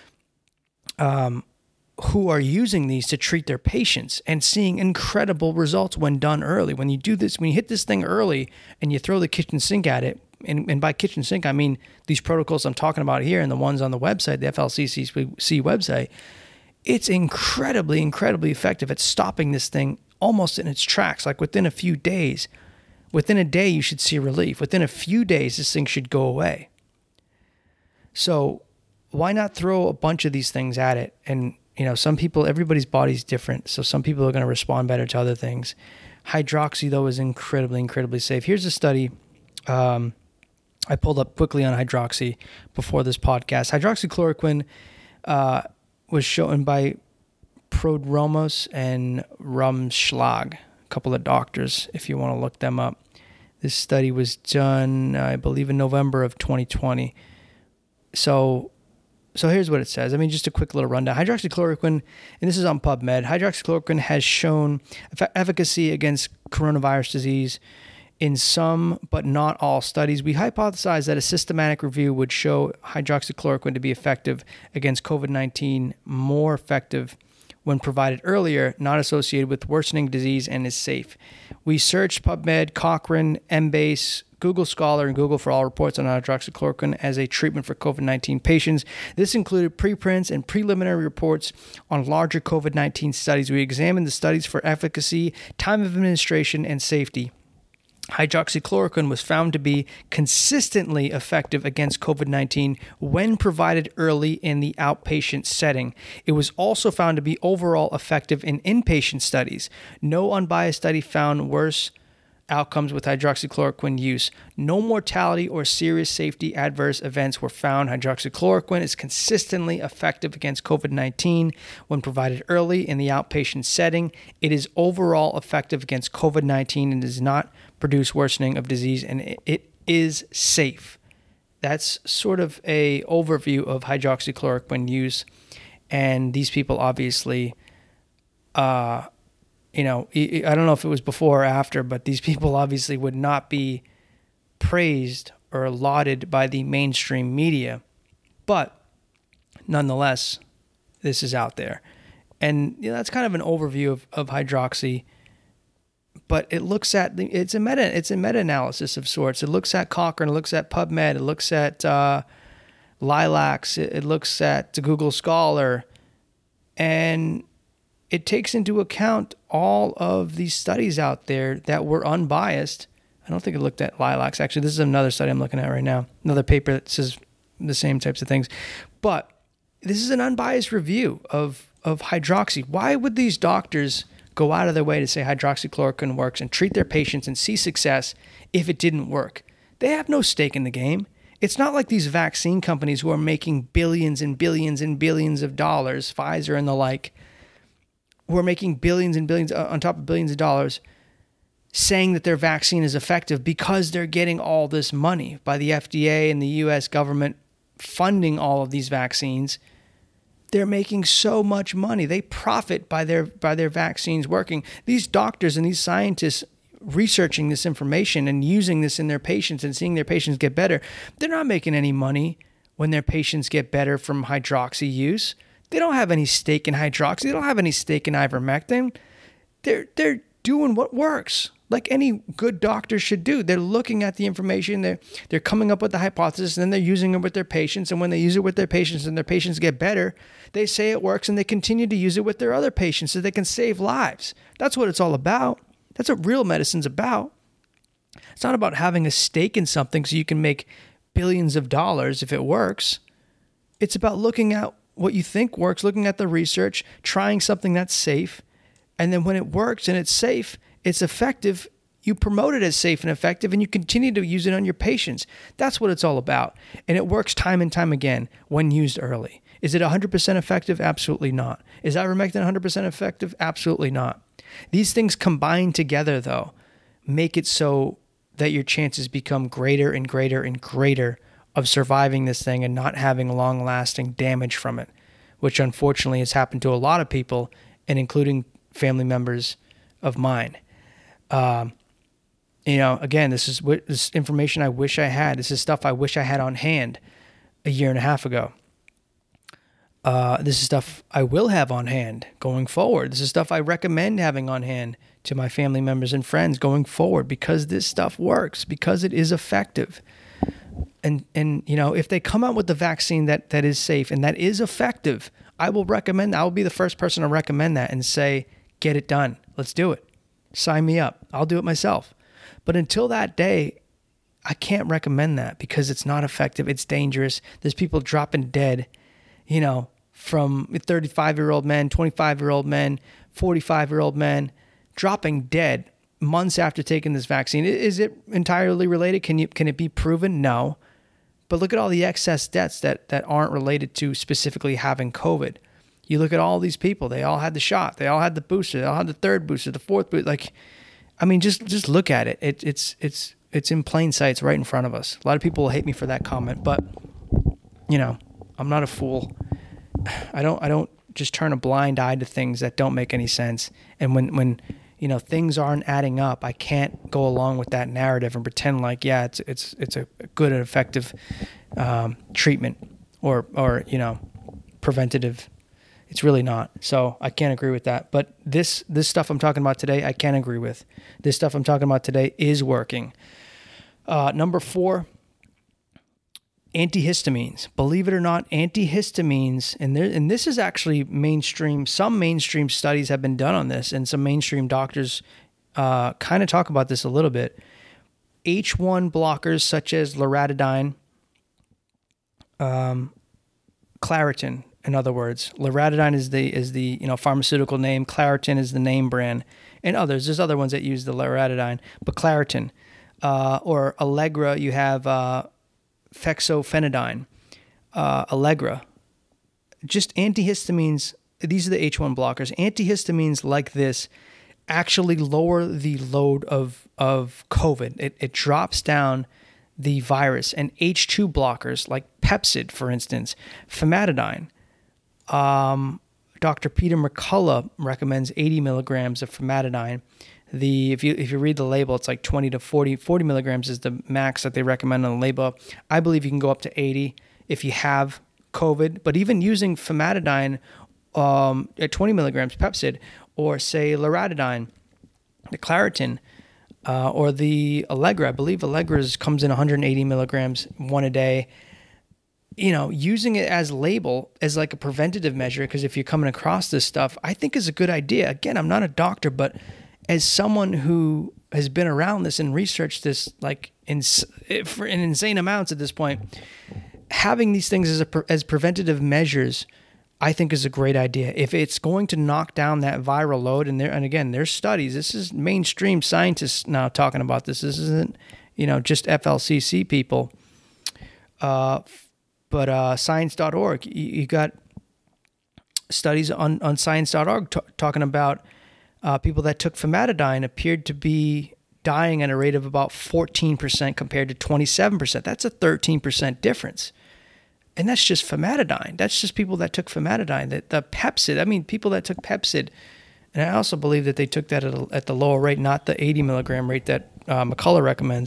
Speaker 1: who are using these to treat their patients and seeing incredible results when done early. When you do this, when you hit this thing early and you throw the kitchen sink at it, and by kitchen sink, I mean these protocols I'm talking about here and the ones on the website, the FLCCC website, it's incredibly, incredibly effective at stopping this thing almost in its tracks. Within a few days, within a day, you should see relief. Within a few days, this thing should go away. So why not throw a bunch of these things at it? And, some people, everybody's body's different. So some people are going to respond better to other things. Hydroxy, though, is incredibly, incredibly safe. Here's a study I pulled up quickly on hydroxy before this podcast. Hydroxychloroquine was shown by Prodromos and Rumschlag, a couple of doctors, if you want to look them up. This study was done, I believe, in November of 2020. So here's what it says. I mean, just a quick little rundown. Hydroxychloroquine, and this is on PubMed, hydroxychloroquine has shown efficacy against coronavirus disease in some, but not all studies. We hypothesized that a systematic review would show hydroxychloroquine to be effective against COVID-19, more effective when provided earlier, not associated with worsening disease, and is safe. We searched PubMed, Cochrane, Embase, Google Scholar, and Google for all reports on hydroxychloroquine as a treatment for COVID-19 patients. This included preprints and preliminary reports on larger COVID-19 studies. We examined the studies for efficacy, time of administration, and safety. Hydroxychloroquine was found to be consistently effective against COVID-19 when provided early in the outpatient setting. It was also found to be overall effective in inpatient studies. No unbiased study found worse outcomes with hydroxychloroquine use. No mortality or serious safety adverse events were found. Hydroxychloroquine is consistently effective against COVID-19 when provided early in the outpatient setting. It is overall effective against COVID-19 and does not produce worsening of disease, and it is safe. That's sort of a overview of hydroxychloroquine use. And these people obviously, I don't know if it was before or after, but these people obviously would not be praised or lauded by the mainstream media. But nonetheless, this is out there. And that's kind of an overview of hydroxy. But it looks at, it's a meta-analysis of sorts. It looks at Cochrane, it looks at PubMed, it looks at Lilacs, it looks at the Google Scholar, and it takes into account all of these studies out there that were unbiased. I don't think it looked at Lilacs. Actually, this is another study I'm looking at right now, another paper that says the same types of things. But this is an unbiased review of hydroxy. Why would these doctors go out of their way to say hydroxychloroquine works and treat their patients and see success if it didn't work? They have no stake in the game. It's not like these vaccine companies who are making billions and billions and billions of dollars, Pfizer and the like, who are making billions and billions on top of billions of dollars, saying that their vaccine is effective because they're getting all this money by the FDA and the U.S. government funding all of these vaccines. They're making so much money. They profit by their vaccines working. These doctors and these scientists researching this information and using this in their patients and seeing their patients get better, they're not making any money when their patients get better from hydroxy use. They don't have any stake in hydroxy. They don't have any stake in ivermectin. They're doing what works, like any good doctor should do. They're looking at the information. They're coming up with the hypothesis, and then they're using it with their patients. And when they use it with their patients and their patients get better, they say it works, and they continue to use it with their other patients so they can save lives. That's what it's all about. That's what real medicine's about. It's not about having a stake in something so you can make billions of dollars if it works. It's about looking at what you think works, looking at the research, trying something that's safe, and then when it works and it's safe, it's effective, you promote it as safe and effective, and you continue to use it on your patients. That's what it's all about. And it works time and time again when used early. Is it 100% effective? Absolutely not. Is ivermectin 100% effective? Absolutely not. These things combined together, though, make it so that your chances become greater and greater and greater of surviving this thing and not having long-lasting damage from it, which unfortunately has happened to a lot of people, and including family members of mine. Again, this is information I wish I had. This is stuff I wish I had on hand a year and a half ago. This is stuff I will have on hand going forward. This is stuff I recommend having on hand to my family members and friends going forward, because this stuff works, because it is effective. And if they come out with the vaccine that is safe and that is effective, I will recommend that. I will be the first person to recommend that and say, get it done. Let's do it. Sign me up. I'll do it myself. But until that day, I can't recommend that because it's not effective. It's dangerous. There's people dropping dead from 35-year-old men, 25-year-old men, 45-year-old men dropping dead months after taking this vaccine. Is it entirely related? Can it be proven? No. But look at all the excess deaths that aren't related to specifically having COVID. You look at all these people, they all had the shot, they all had the booster, they all had the third booster, the fourth booster. Just look at it. It's in plain sight. It's right in front of us. A lot of people will hate me for that comment, but I'm not a fool. I don't just turn a blind eye to things that don't make any sense. And when things aren't adding up, I can't go along with that narrative and pretend like, yeah, it's a good and effective treatment or preventative. It's really not. So I can't agree with that. But this stuff I'm talking about today, I can agree with. This stuff I'm talking about today is working. Number 4, antihistamines. Believe it or not, antihistamines, and this is actually mainstream. Some mainstream studies have been done on this, and some mainstream doctors kind of talk about this a little bit. H1 blockers such as loratadine, Claritin. In other words, loratadine is the pharmaceutical name. Claritin is the name brand, and others. There's other ones that use the loratadine, but Claritin or Allegra, you have fexofenadine, Allegra. Just antihistamines. These are the H1 blockers. Antihistamines like this actually lower the load of COVID. It drops down the virus. And H2 blockers like Pepcid, for instance, famotidine. Dr. Peter McCullough recommends 80 milligrams of famotidine. If you read the label, it's like 20 to 40 milligrams is the max that they recommend on the label. I believe you can go up to 80 if you have COVID. But even using famotidine at 20 milligrams, Pepcid, or say loratadine, the Claritin, or the Allegra. I believe Allegra's comes in 180 milligrams, one a day. Using it as label as like a preventative measure, because if you're coming across this stuff, I think is a good idea. Again, I'm not a doctor, but as someone who has been around this and researched this for in insane amounts at this point, having these things as preventative measures, I think is a great idea. If it's going to knock down that viral load, and again, there's studies. This is mainstream scientists now talking about this. This isn't just FLCC people. But science.org, you got studies on science.org talking about people that took famotidine appeared to be dying at a rate of about 14% compared to 27%. That's a 13% difference. And that's just famotidine. That's just people that took famotidine. The Pepcid, people that took Pepcid, and I also believe that they took that at the lower rate, not the 80 milligram rate that McCullough recommends.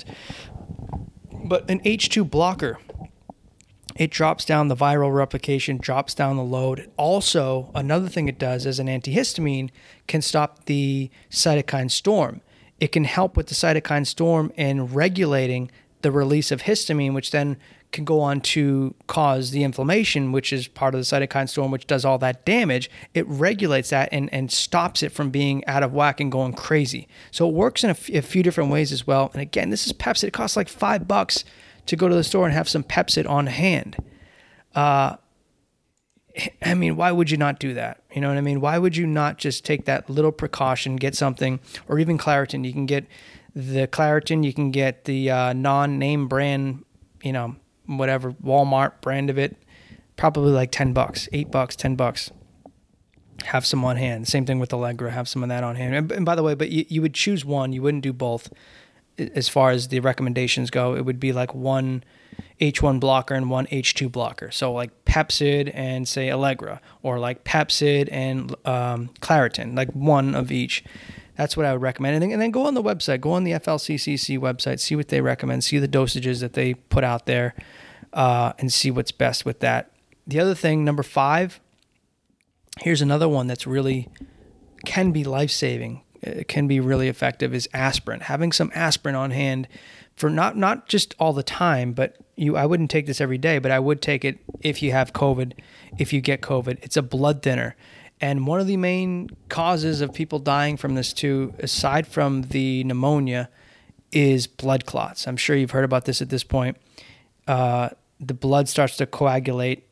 Speaker 1: But an H2 blocker, it drops down the viral replication, drops down the load. Also, another thing it does as an antihistamine can stop the cytokine storm. It can help with the cytokine storm in regulating the release of histamine, which then can go on to cause the inflammation, which is part of the cytokine storm, which does all that damage. It regulates that and stops it from being out of whack and going crazy. So it works in a few different ways as well. And again, this is Pepcid. It costs like $5 to go to the store and have some Pepcid on hand. Why would you not do that? You know what I mean? Why would you not just take that little precaution, get something, or even Claritin? You can get the Claritin, you can get the non-name brand, whatever, Walmart brand of it, probably like $10, $8, $10. Have some on hand. Same thing with Allegra, have some of that on hand. And by the way, but you would choose one, you wouldn't do both. As far as the recommendations go, it would be like one H1 blocker and one H2 blocker. So like Pepcid and say Allegra, or like Pepcid and Claritin, like one of each. That's what I would recommend. And then go on the website, go on the FLCCC website, see what they recommend, see the dosages that they put out there, and see what's best with that. The other thing, number 5, here's another one that's really can be life-saving. It can be really effective, is aspirin. Having some aspirin on hand for not just all the time, but I wouldn't take this every day, but I would take it if you have COVID, if you get COVID. It's a blood thinner. And one of the main causes of people dying from this too, aside from the pneumonia, is blood clots. I'm sure you've heard about this at this point. The blood starts to coagulate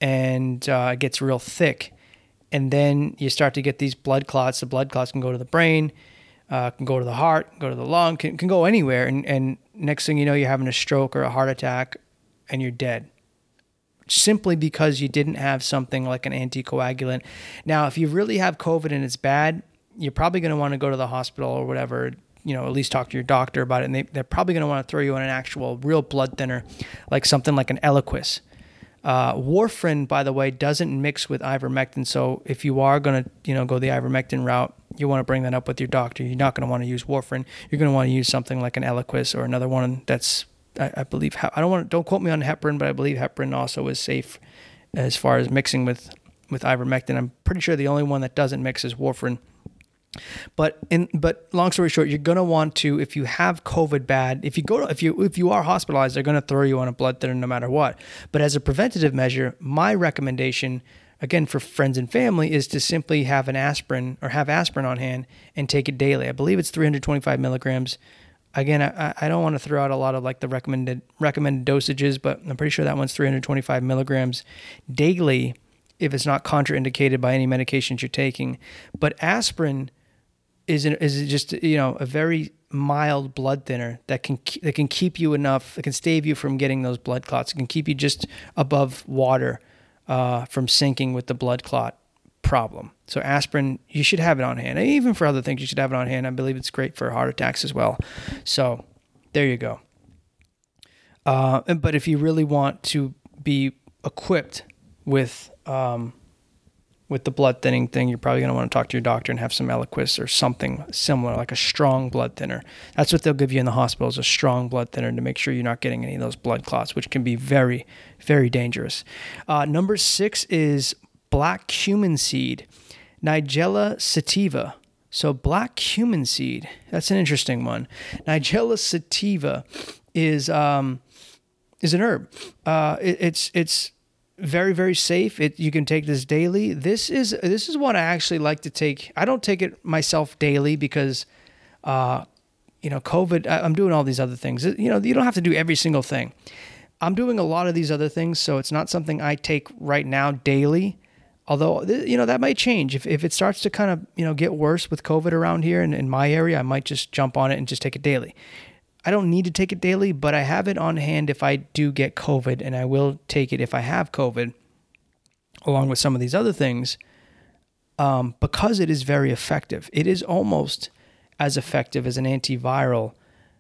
Speaker 1: and it gets real thick. And then you start to get these blood clots. The blood clots can go to the brain, can go to the heart, go to the lung, can go anywhere. And next thing you know, you're having a stroke or a heart attack and you're dead. Simply because you didn't have something like an anticoagulant. Now, if you really have COVID and it's bad, you're probably going to want to go to the hospital or whatever, at least talk to your doctor about it. And they're probably going to want to throw you on an actual real blood thinner, like something like an Eliquis. Warfarin, by the way, doesn't mix with ivermectin. So if you are going to, go the ivermectin route, you want to bring that up with your doctor. You're not going to want to use warfarin. You're going to want to use something like an Eliquis or another one that's, I believe, don't quote me on heparin, but I believe heparin also is safe as far as mixing with ivermectin. I'm pretty sure the only one that doesn't mix is warfarin. But long story short, you're going to want to, if you have COVID bad, if you are hospitalized, they're going to throw you on a blood thinner no matter what. But as a preventative measure, my recommendation, again, for friends and family, is to simply have an aspirin or have aspirin on hand and take it daily. I believe it's 325 milligrams. Again, I don't want to throw out a lot of like the recommended dosages, but I'm pretty sure that one's 325 milligrams daily if it's not contraindicated by any medications you're taking. But aspirin is just a very mild blood thinner that can keep you enough. It can save you from getting those blood clots. It can keep you just above water from sinking with the blood clot problem. So aspirin, you should have it on hand. And even for other things, you should have it on hand. I believe it's great for heart attacks as well. So there you go. But if you really want to be equipped with the blood thinning thing, you're probably going to want to talk to your doctor and have some Eliquis or something similar, like a strong blood thinner. That's what they'll give you in the hospital, is a strong blood thinner to make sure you're not getting any of those blood clots, which can be very, very dangerous. Number 6 is black cumin seed, Nigella sativa. So black cumin seed, that's an interesting one. Nigella sativa is an herb. It's very, very safe. You can take this daily. This is what I actually like to take. I don't take it myself daily because, COVID, I'm doing all these other things. You don't have to do every single thing. I'm doing a lot of these other things, so it's not something I take right now daily. Although, that might change. If it starts to kind of, get worse with COVID around here and in my area, I might just jump on it and just take it daily. I don't need to take it daily, but I have it on hand if I do get COVID, and I will take it if I have COVID, along with some of these other things, because it is very effective. It is almost as effective as an antiviral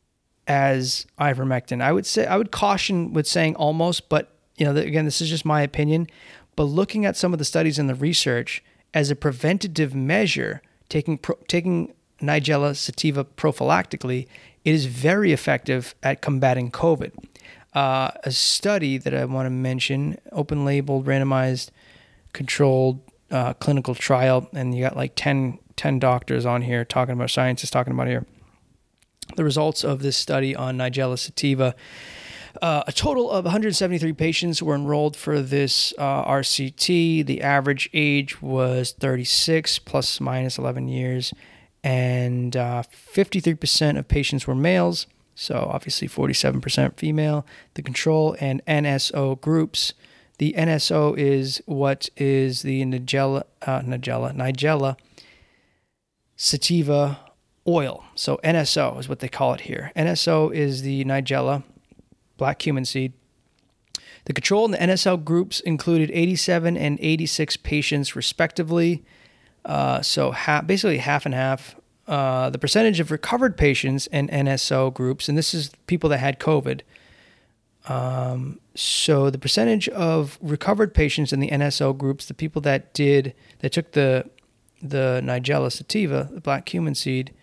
Speaker 1: as ivermectin. I would caution with saying almost, but again, this is just my opinion. But looking at some of the studies and the research as a preventative measure, taking Nigella sativa prophylactically, it is very effective at combating COVID. A study that I want to mention, open-labeled, randomized, controlled clinical trial, and you got like 10 doctors on here talking about, scientists talking about here, the results of this study on Nigella sativa. A total of 173 patients were enrolled for this RCT. The average age was 36 plus minus 11 years. And 53% of patients were males, so obviously 47% female. The control and NSO groups. The NSO is what is the Nigella sativa oil. So NSO is what they call it here. NSO is the Nigella, black cumin seed. The control and the NSO groups included 87 and 86 patients respectively. So basically half and half. The percentage of recovered patients in NSO groups, and this is people that had COVID. So the percentage of recovered patients in the NSO groups, the people that took the Nigella sativa, the black cumin seed,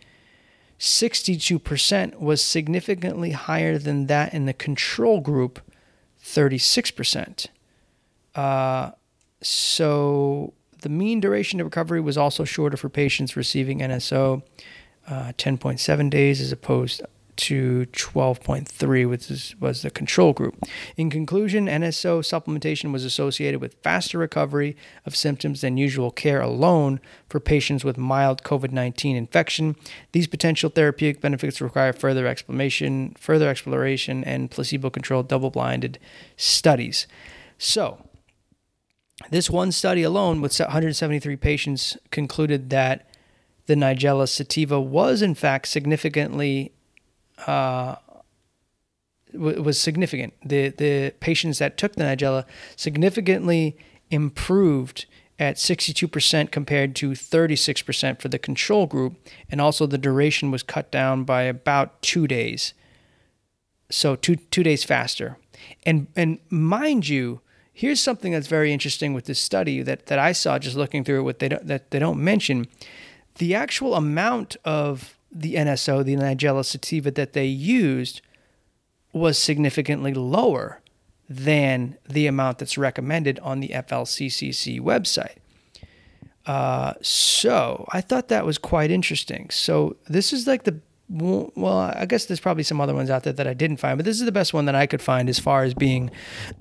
Speaker 1: 62% was significantly higher than that in the control group, 36%. So the mean duration of recovery was also shorter for patients receiving NSO, 10.7 days as opposed to 12.3, which was the control group. In conclusion, NSO supplementation was associated with faster recovery of symptoms than usual care alone for patients with mild COVID-19 infection. These potential therapeutic benefits require further exploration, and placebo-controlled double-blinded studies. So, This one study alone with 173 patients concluded that the Nigella sativa was in fact significantly was significant. The patients that took the Nigella significantly improved at 62% compared to 36% for the control group, and also the duration was cut down by about 2 days. So two days faster. And mind you, here's something that's very interesting with this study that I saw just looking through it that they don't mention. The actual amount of the NSO, the Nigella sativa, that they used was significantly lower than the amount that's recommended on the FLCCC website. So I thought that was quite interesting. So this is like well, I guess there's probably some other ones out there that I didn't find, but this is the best one that I could find as far as being,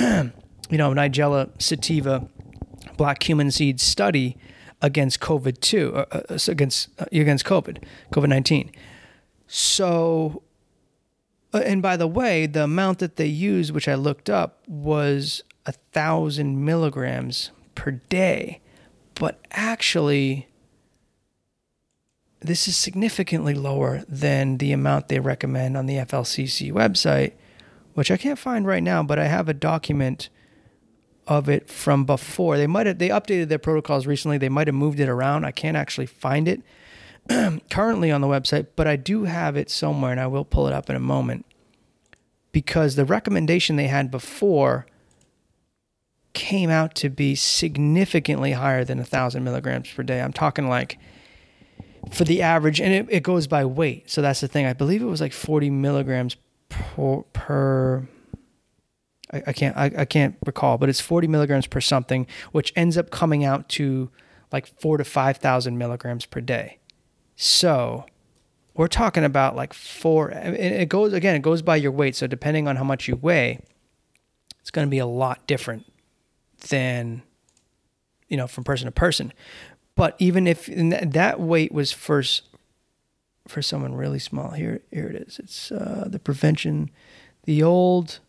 Speaker 1: Nigella sativa black cumin seed study against COVID-2, against COVID-19. So, and by the way, the amount that they used, which I looked up, was 1,000 milligrams per day. But actually, this is significantly lower than the amount they recommend on the FLCC website, which I can't find right now, but I have a document of it from before. They updated their protocols recently. They might have moved it around. I can't actually find it currently on the website, but I do have it somewhere, and I will pull it up in a moment, because the recommendation they had before came out to be significantly higher than 1,000 milligrams per day. I'm talking like for the average, and it goes by weight. So that's the thing. I believe it was like 40 milligrams per I can't recall, but it's 40 milligrams per something, which ends up coming out to like 4,000 to 5,000 milligrams per day. So we're talking about like it goes by your weight. So depending on how much you weigh, it's going to be a lot different than, from person to person. But even if that weight was for someone really small, here it is. It's the old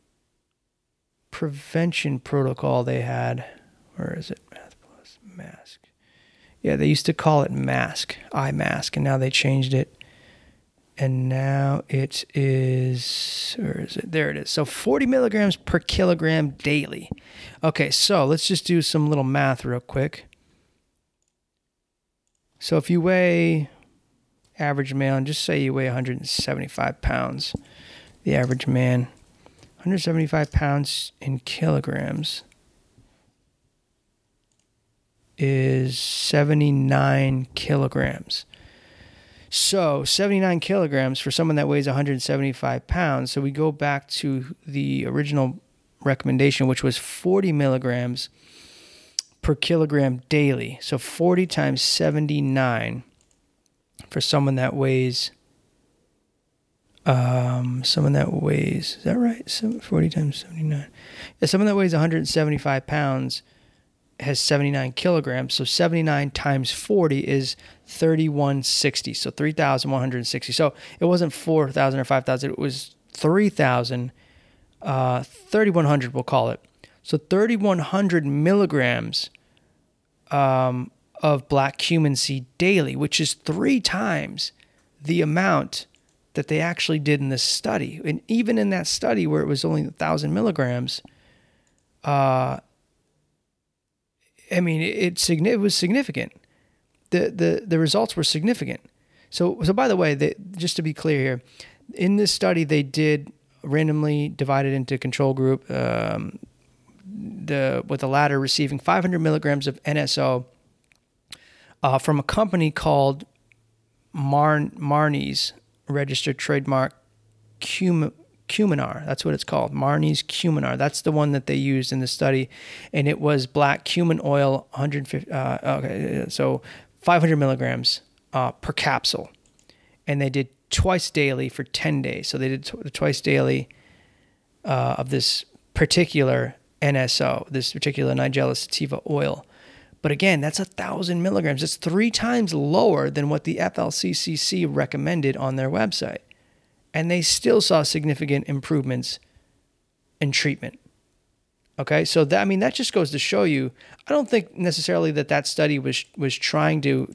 Speaker 1: prevention protocol they had. Where is it? Math plus mask. Yeah, they used to call it eye mask, and now they changed it. And now it is, where is it? There it is. So 40 milligrams per kilogram daily. Okay, so let's just do some little math real quick. So if you weigh, average male, and just say you weigh 175 pounds, the average man, 175 pounds in kilograms is 79 kilograms. So 79 kilograms for someone that weighs 175 pounds. So we go back to the original recommendation, which was 40 milligrams per kilogram daily. So 40 times 79 for someone that weighs, is that right? 40 times 79. Yeah, someone that weighs 175 pounds has 79 kilograms. So 79 times 40 is 3,160. So 3,160. So it wasn't 4,000 or 5,000. It was 3,000, 3,100 we'll call it. So 3,100 milligrams of black cumin seed daily, which is 3 times the amount that they actually did in this study. And even in that study where it was only 1,000 milligrams, it was significant. The results were significant. So by the way, just to be clear here, in this study they did randomly divided into control group, with the latter receiving 500 milligrams of NSO from a company called Marnie's registered trademark Cuminar. That's what it's called, Marnie's Cuminar. That's the one that they used in the study, and it was black cumin oil, 150. So 500 milligrams per capsule, and they did twice daily for 10 days. So they did twice daily of this particular NSO, this particular Nigella sativa oil. But again, that's 1,000 milligrams. It's 3 times lower than what the FLCCC recommended on their website. And they still saw significant improvements in treatment. Okay, so that, I mean, that just goes to show you. I don't think necessarily that study was trying to,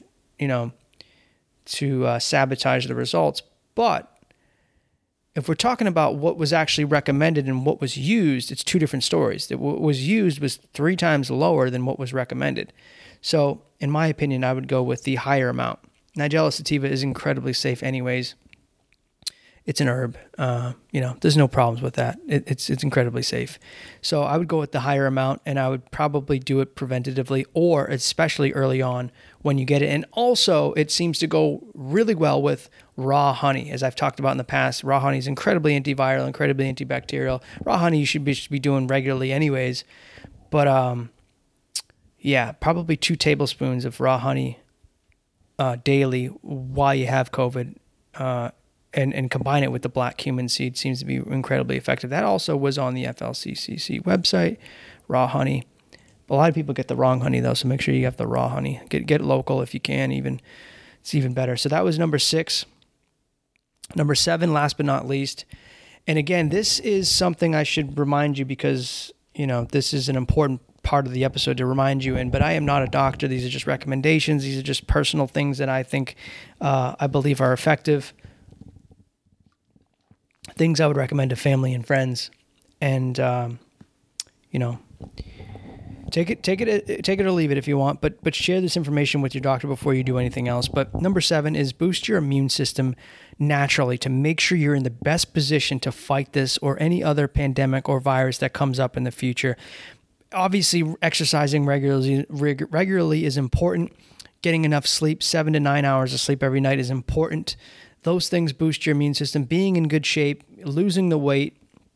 Speaker 1: sabotage the results. But if we're talking about what was actually recommended and what was used, it's two different stories. That what was used was 3 times lower than what was recommended. So, in my opinion, I would go with the higher amount. Nigella sativa is incredibly safe, anyways. It's an herb. There's no problems with that. It's incredibly safe. So I would go with the higher amount, and I would probably do it preventatively, or especially early on when you get it. And also, it seems to go really well with raw honey. As I've talked about in the past, raw honey is incredibly antiviral, incredibly antibacterial. Raw honey you should be doing regularly anyways. But probably 2 tablespoons of raw honey daily while you have COVID. And combine it with the black cumin seed seems to be incredibly effective. That also was on the FLCCC website, raw honey. A lot of people get the wrong honey though, so make sure you have the raw honey. Get local if you can, it's even better. So that was number 6. Number 7, last but not least. And again, this is something I should remind you because, this is an important part of the episode to remind you in, but I am not a doctor. These are just recommendations. These are just personal things that I think, I believe are effective. Things I would recommend to family and friends, and take it or leave it if you want, but share this information with your doctor before you do anything else. But number 7 is boost your immune system naturally to make sure you're in the best position to fight this or any other pandemic or virus that comes up in the future. Obviously, exercising regularly is important. Getting enough sleep, 7 to 9 hours of sleep every night is important. Those things boost your immune system. Being in good shape, losing the weight,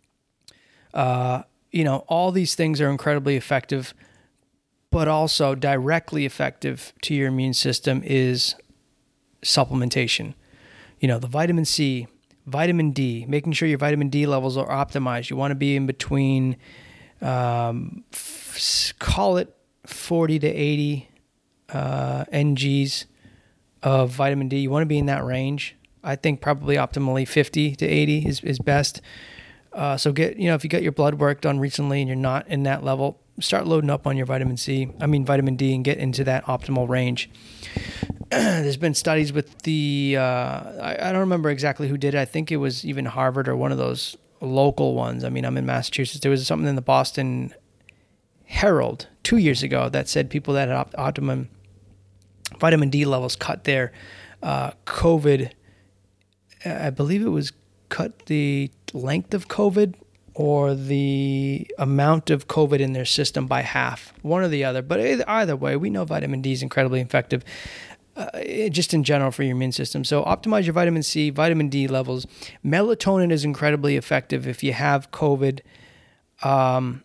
Speaker 1: all these things are incredibly effective, but also directly effective to your immune system is supplementation. The vitamin C, vitamin D, making sure your vitamin D levels are optimized. You want to be in between, call it 40 to 80 NGs of vitamin D. You want to be in that range. I think probably optimally 50 to 80 is best. So if you got your blood work done recently and you're not in that level, start loading up on your vitamin D, and get into that optimal range. There's been studies with I don't remember exactly who did it. I think it was even Harvard or one of those local ones. I'm in Massachusetts. There was something in the Boston Herald 2 years ago that said people that had optimum vitamin D levels cut their COVID, I believe it was cut the length of COVID or the amount of COVID in their system by half, one or the other. But either way, we know vitamin D is incredibly effective just in general for your immune system. So optimize your vitamin C, vitamin D levels. Melatonin is incredibly effective if you have COVID, 5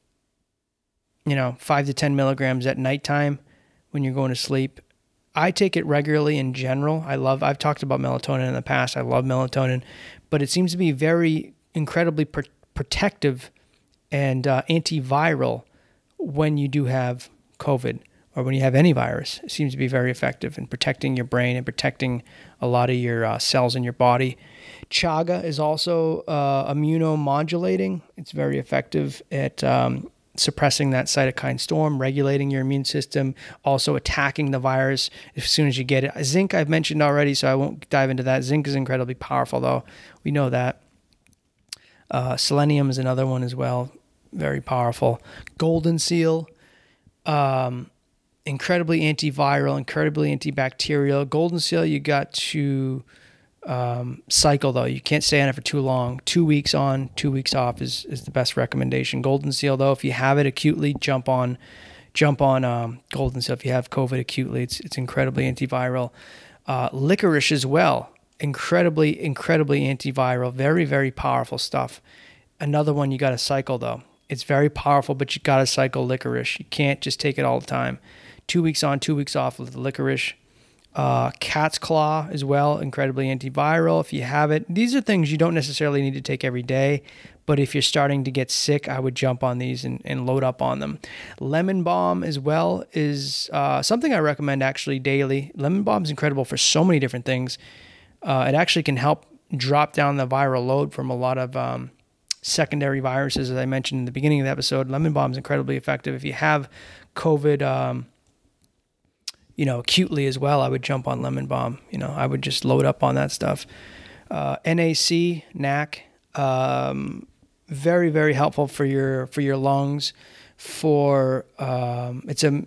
Speaker 1: to 10 milligrams at nighttime when you're going to sleep. I take it regularly in general. I've talked about melatonin in the past. I love melatonin, but it seems to be very incredibly protective and antiviral when you do have COVID or when you have any virus. It seems to be very effective in protecting your brain and protecting a lot of your cells in your body. Chaga is also immunomodulating. It's very effective at suppressing that cytokine storm, regulating your immune system, also attacking the virus as soon as you get it. Zinc I've mentioned already, so I won't dive into that. Zinc is incredibly powerful, though. We know that. Selenium is another one as well, very powerful. Golden seal, incredibly antiviral, incredibly antibacterial. Golden seal, you got to cycle though. You can't stay on it for too long. 2 weeks on, 2 weeks off is the best recommendation. Golden seal though, if you have it acutely, jump on golden seal. If you have COVID acutely, it's incredibly antiviral. Licorice as well, incredibly antiviral, very, very powerful stuff. Another one you got to cycle though. It's very powerful, but you got to cycle licorice. You can't just take it all the time. 2 weeks on, 2 weeks off with licorice. Cat's claw as well, incredibly antiviral if you have it. These are things you don't necessarily need to take every day, but if you're starting to get sick, I would jump on these and load up on them. Lemon balm as well is something I recommend actually daily. Lemon balm is incredible for so many different things. It actually can help drop down the viral load from a lot of secondary viruses, as I mentioned in the beginning of the episode. Lemon balm is incredibly effective. If you have COVID, acutely as well, I would jump on lemon balm. I would just load up on that stuff. NAC, very, very helpful for your lungs. It's a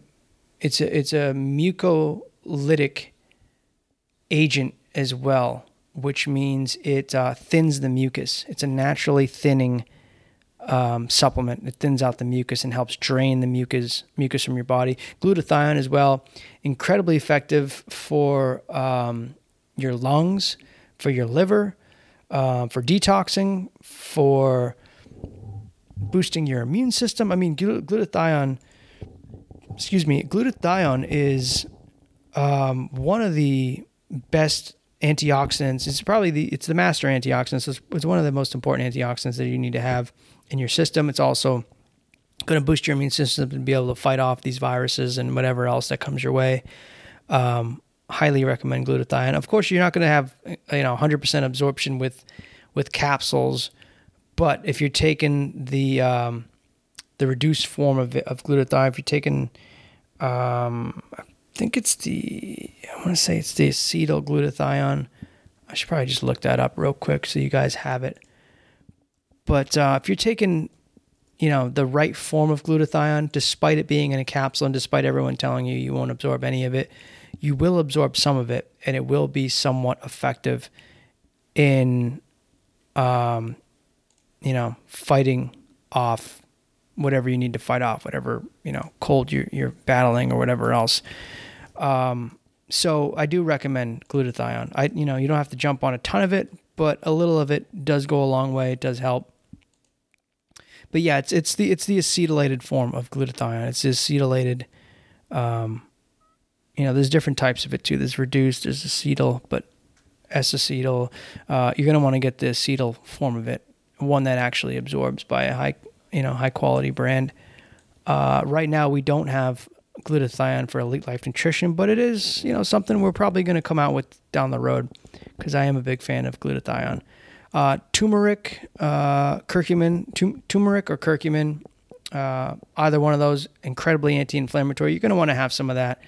Speaker 1: mucolytic agent as well, which means it thins the mucus. It's a naturally thinning supplement. It thins out the mucus and helps drain the mucus from your body. Glutathione as well, incredibly effective for your lungs, for your liver, for detoxing, for boosting your immune system. I mean, glutathione is one of the best antioxidants. It's the master antioxidant. It's one of the most important antioxidants that you need to have in your system. It's also going to boost your immune system to be able to fight off these viruses and whatever else that comes your way. Highly recommend glutathione. Of course, you're not going to have 100% absorption with capsules, but if you're taking the reduced form of glutathione, if you're taking I want to say it's the acetyl glutathione. I should probably just look that up real quick so you guys have it. But if you're taking, the right form of glutathione, despite it being in a capsule and despite everyone telling you won't absorb any of it, you will absorb some of it, and it will be somewhat effective in, fighting off whatever you need to fight off, whatever, cold you're battling or whatever else. So I do recommend glutathione. You don't have to jump on a ton of it, but a little of it does go a long way. It does help. But yeah, it's the acetylated form of glutathione. It's the acetylated, there's different types of it too. There's reduced, there's acetyl, but S-acetyl. You're going to want to get the acetyl form of it, one that actually absorbs by a high quality brand. Right now we don't have glutathione for Elite Life Nutrition, but it is, something we're probably going to come out with down the road because I am a big fan of glutathione. Turmeric, curcumin, turmeric or curcumin, either one of those, incredibly anti-inflammatory. You're going to want to have some of that.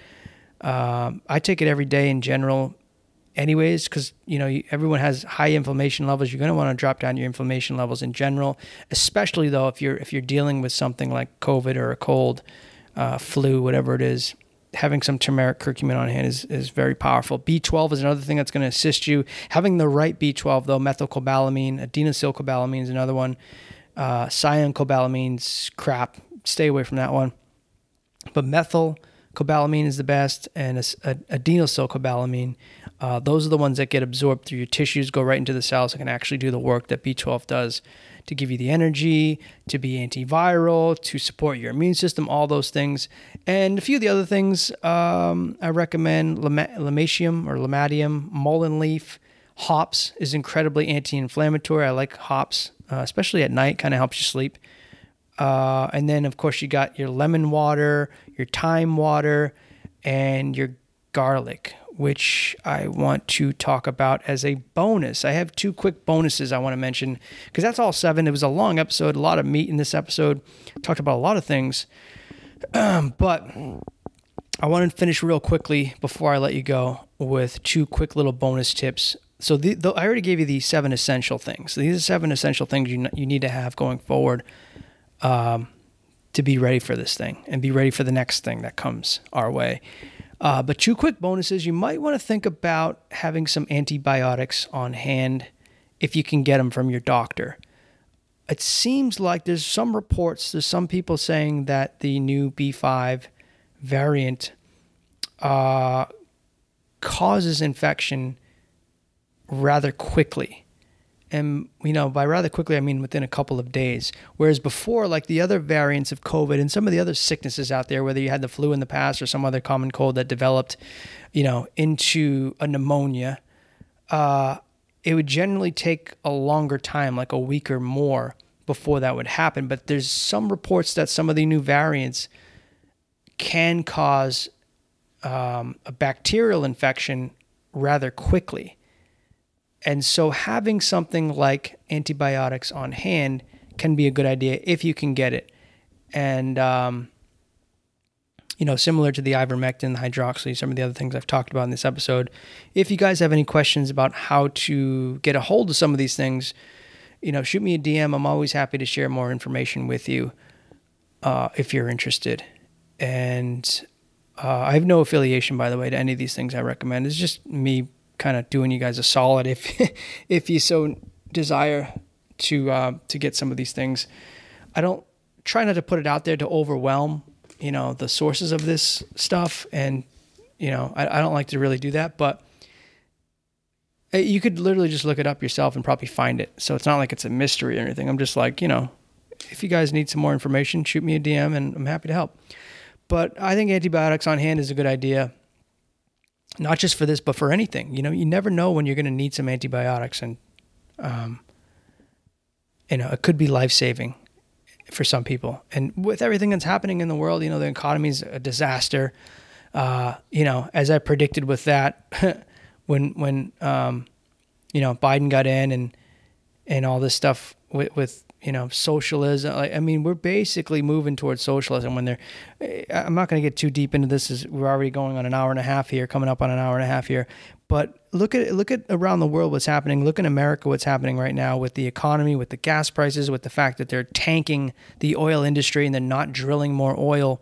Speaker 1: I take it every day in general anyways, because, everyone has high inflammation levels. You're going to want to drop down your inflammation levels in general, especially though, if you're dealing with something like COVID or a cold, flu, whatever it is. Having some turmeric curcumin on hand is very powerful. B12 is another thing that's going to assist you. Having the right B12, though, methylcobalamin, adenosylcobalamin is another one. Cyanocobalamin's crap. Stay away from that one. But methylcobalamin is the best, and adenosylcobalamin. Those are the ones that get absorbed through your tissues, go right into the cells, and can actually do the work that B12 does to give you the energy, to be antiviral, to support your immune system, all those things. And a few of the other things, I recommend Lematium, mullein leaf. Hops is incredibly anti-inflammatory. I like hops, especially at night, kind of helps you sleep. And then, of course, you got your lemon water, your thyme water, and your garlic, which I want to talk about as a bonus. I have 2 quick bonuses I want to mention because that's all 7. It was a long episode, a lot of meat in this episode. Talked about a lot of things. But I want to finish real quickly before I let you go with 2 quick little bonus tips. So I already gave you the 7 essential things. So these are 7 essential things you need to have going forward to be ready for this thing and be ready for the next thing that comes our way. But 2 quick bonuses. You might want to think about having some antibiotics on hand if you can get them from your doctor. It seems like there's some people saying that the new B5 variant causes infection rather quickly. And, by rather quickly, I mean within a couple of days. Whereas before, like the other variants of COVID and some of the other sicknesses out there, whether you had the flu in the past or some other common cold that developed, into a pneumonia, it would generally take a longer time, like a week or more, before that would happen. But there's some reports that some of the new variants can cause a bacterial infection rather quickly. And so having something like antibiotics on hand can be a good idea if you can get it. And, similar to the ivermectin, the hydroxy, some of the other things I've talked about in this episode, if you guys have any questions about how to get a hold of some of these things, shoot me a DM. I'm always happy to share more information with you if you're interested. And I have no affiliation, by the way, to any of these things I recommend. It's just me kind of doing you guys a solid if you so desire to get some of these things. I don't try not to put it out there to overwhelm, the sources of this stuff. And, I don't like to really do that, but you could literally just look it up yourself and probably find it. So it's not like it's a mystery or anything. I'm just like, if you guys need some more information, shoot me a DM and I'm happy to help. But I think antibiotics on hand is a good idea, not just for this, but for anything. You never know when you're going to need some antibiotics, and it could be life-saving for some people. And with everything that's happening in the world, the economy is a disaster. As I predicted with that, when Biden got in and all this stuff with socialism. We're basically moving towards socialism I'm not going to get too deep into this, we're already going on an hour and a half here, coming up on an hour and a half here. But look at around the world what's happening. Look in America what's happening right now with the economy, with the gas prices, with the fact that they're tanking the oil industry and they're not drilling more oil.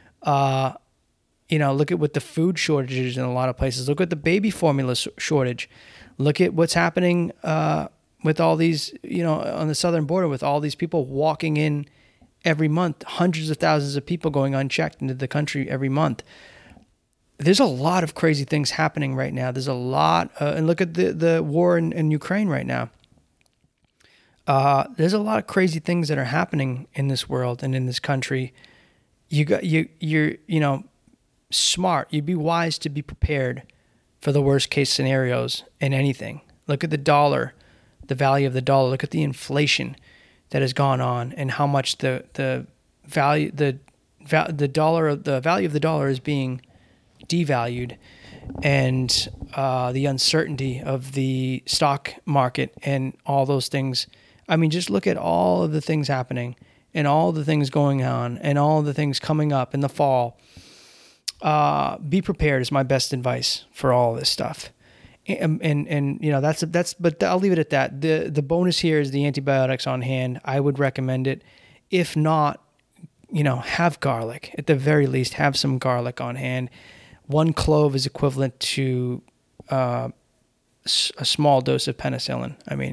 Speaker 1: Look at with the food shortages in a lot of places. Look at the baby formula shortage. Look at what's happening with all these, on the southern border, with all these people walking in every month, hundreds of thousands of people going unchecked into the country every month. There's a lot of crazy things happening right now. There's a lot, and look at the war in Ukraine right now. There's a lot of crazy things that are happening in this world and in this country. You're smart. You'd be wise to be prepared for the worst case scenarios in anything. Look at the dollar, the value of the dollar. Look at the inflation that has gone on and how much the value of the dollar is being devalued, and the uncertainty of the stock market and all those things. Just look at all of the things happening and all the things going on and all the things coming up in the fall. Be prepared is my best advice for all of this stuff. And that's but I'll leave it at that. The bonus here is the antibiotics on hand. I would recommend it. If not, have garlic. At the very least, have some garlic on hand. 1 clove is equivalent to a small dose of penicillin.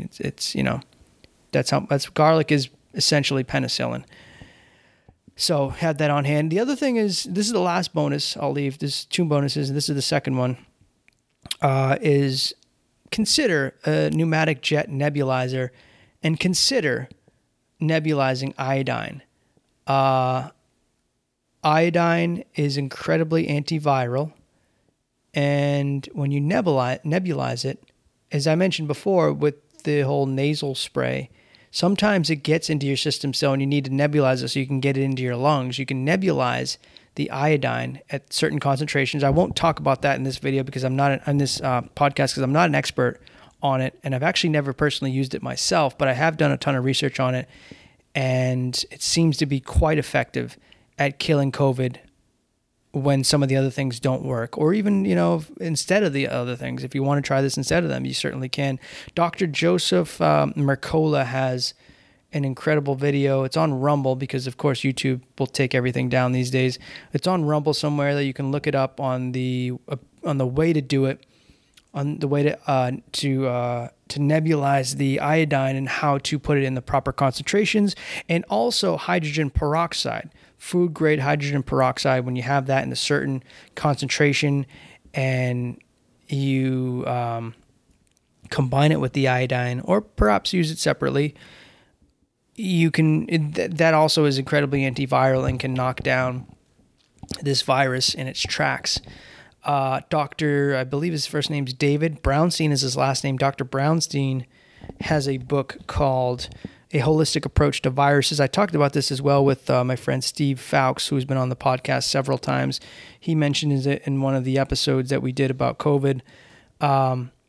Speaker 1: That's garlic is essentially penicillin. So have that on hand. The other thing is, this is the last bonus I'll leave. There's 2 bonuses, and this is the second one. Is consider a pneumatic jet nebulizer and consider nebulizing iodine. Iodine is incredibly antiviral, and when you nebulize it, as I mentioned before with the whole nasal spray, sometimes it gets into your system so, and you need to nebulize it so you can get it into your lungs. You can nebulize the iodine at certain concentrations. I won't talk about that in this video because I'm not on this podcast because I'm not an expert on it, and I've actually never personally used it myself, but I have done a ton of research on it, and it seems to be quite effective at killing COVID when some of the other things don't work, or even, instead of the other things. If you want to try this instead of them, you certainly can. Dr. Joseph Mercola has an incredible video. It's on Rumble because, of course, YouTube will take everything down these days. It's on Rumble somewhere that you can look it up on the way to do it, on the way to nebulize the iodine and how to put it in the proper concentrations, and also hydrogen peroxide, food grade hydrogen peroxide. When you have that in a certain concentration and you combine it with the iodine, or perhaps use it separately, you can. That also is incredibly antiviral and can knock down this virus in its tracks. Dr. I believe his first name's David Brownstein is his last name. Dr. Brownstein has a book called A Holistic Approach to Viruses. I talked about this as well with my friend Steve Fowkes, who's been on the podcast several times. He mentioned it in one of the episodes that we did about COVID.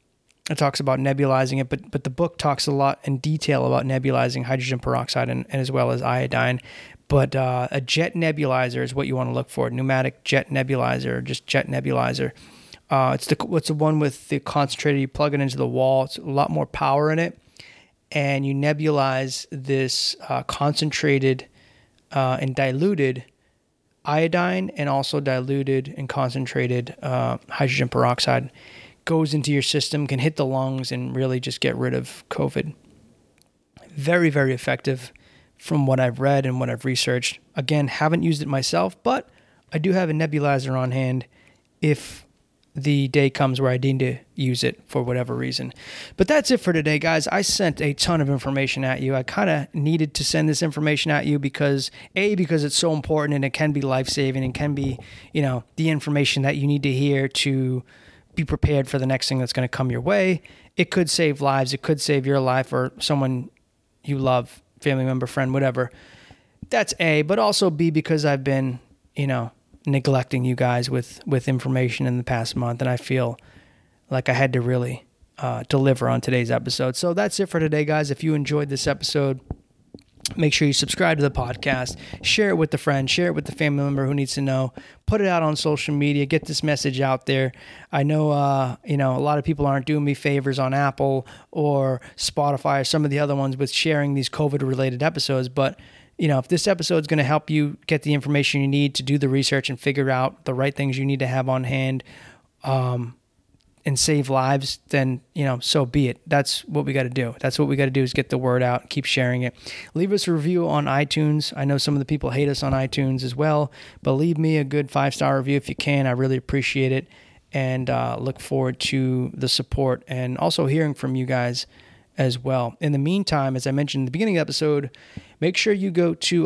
Speaker 1: It talks about nebulizing it, but the book talks a lot in detail about nebulizing hydrogen peroxide and as well as iodine. But a jet nebulizer is what you want to look for. Pneumatic jet nebulizer, or just jet nebulizer. It's the one with the concentrator. You plug it into the wall. It's a lot more power in it, and you nebulize this concentrated and diluted iodine, and also diluted and concentrated hydrogen peroxide. Goes into your system, can hit the lungs, and really just get rid of COVID. Very, very effective from what I've read and what I've researched. Again, haven't used it myself, but I do have a nebulizer on hand if the day comes where I need to use it for whatever reason. But that's it for today, guys. I sent a ton of information at you. I kind of needed to send this information at you because it's so important and it can be life-saving and can be, the information that you need to hear to be prepared for the next thing that's going to come your way. It could save lives. It could save your life or someone you love, family member, friend, whatever. That's A, but also B, because I've been, neglecting you guys with information in the past month, and I feel like I had to really deliver on today's episode. So that's it for today, guys. If you enjoyed this episode, make sure you subscribe to the podcast, share it with a friend, share it with the family member who needs to know, put it out on social media, get this message out there. I know, a lot of people aren't doing me favors on Apple or Spotify or some of the other ones with sharing these COVID-related episodes, but if this episode is going to help you get the information you need to do the research and figure out the right things you need to have on hand and save lives, then, so be it. That's what we got to do. That's what we got to do is get the word out, keep sharing it. Leave us a review on iTunes. I know some of the people hate us on iTunes as well, but leave me a good 5-star review if you can. I really appreciate it and look forward to the support and also hearing from you guys as well. In the meantime, as I mentioned in the beginning of the episode, make sure you go to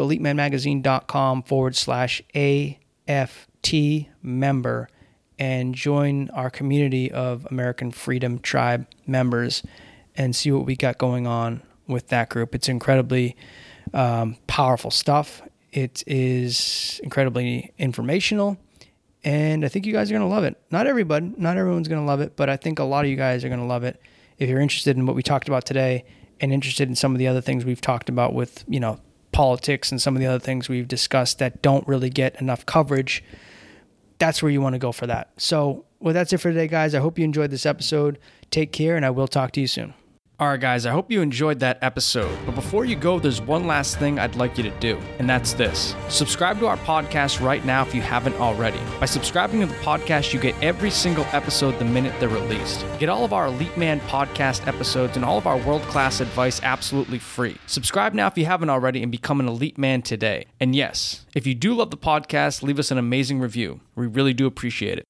Speaker 1: elitemanmagazine.com/AFT member and join our community of American Freedom Tribe members and see what we got going on with that group. It's incredibly powerful stuff. It is incredibly informational, and I think you guys are going to love it. Not everyone's going to love it, but I think a lot of you guys are going to love it. If you're interested in what we talked about today and interested in some of the other things we've talked about with, politics and some of the other things we've discussed that don't really get enough coverage, that's where you want to go for that. So, that's it for today, guys. I hope you enjoyed this episode. Take care, and I will talk to you soon. All right, guys, I hope you enjoyed that episode. But before you go, there's one last thing I'd like you to do, and that's this. Subscribe to our podcast right now if you haven't already. By subscribing to the podcast, you get every single episode the minute they're released. Get all of our Elite Man podcast episodes and all of our world-class advice absolutely free. Subscribe now if you haven't already and become an Elite Man today. And yes, if you do love the podcast, leave us an amazing review. We really do appreciate it.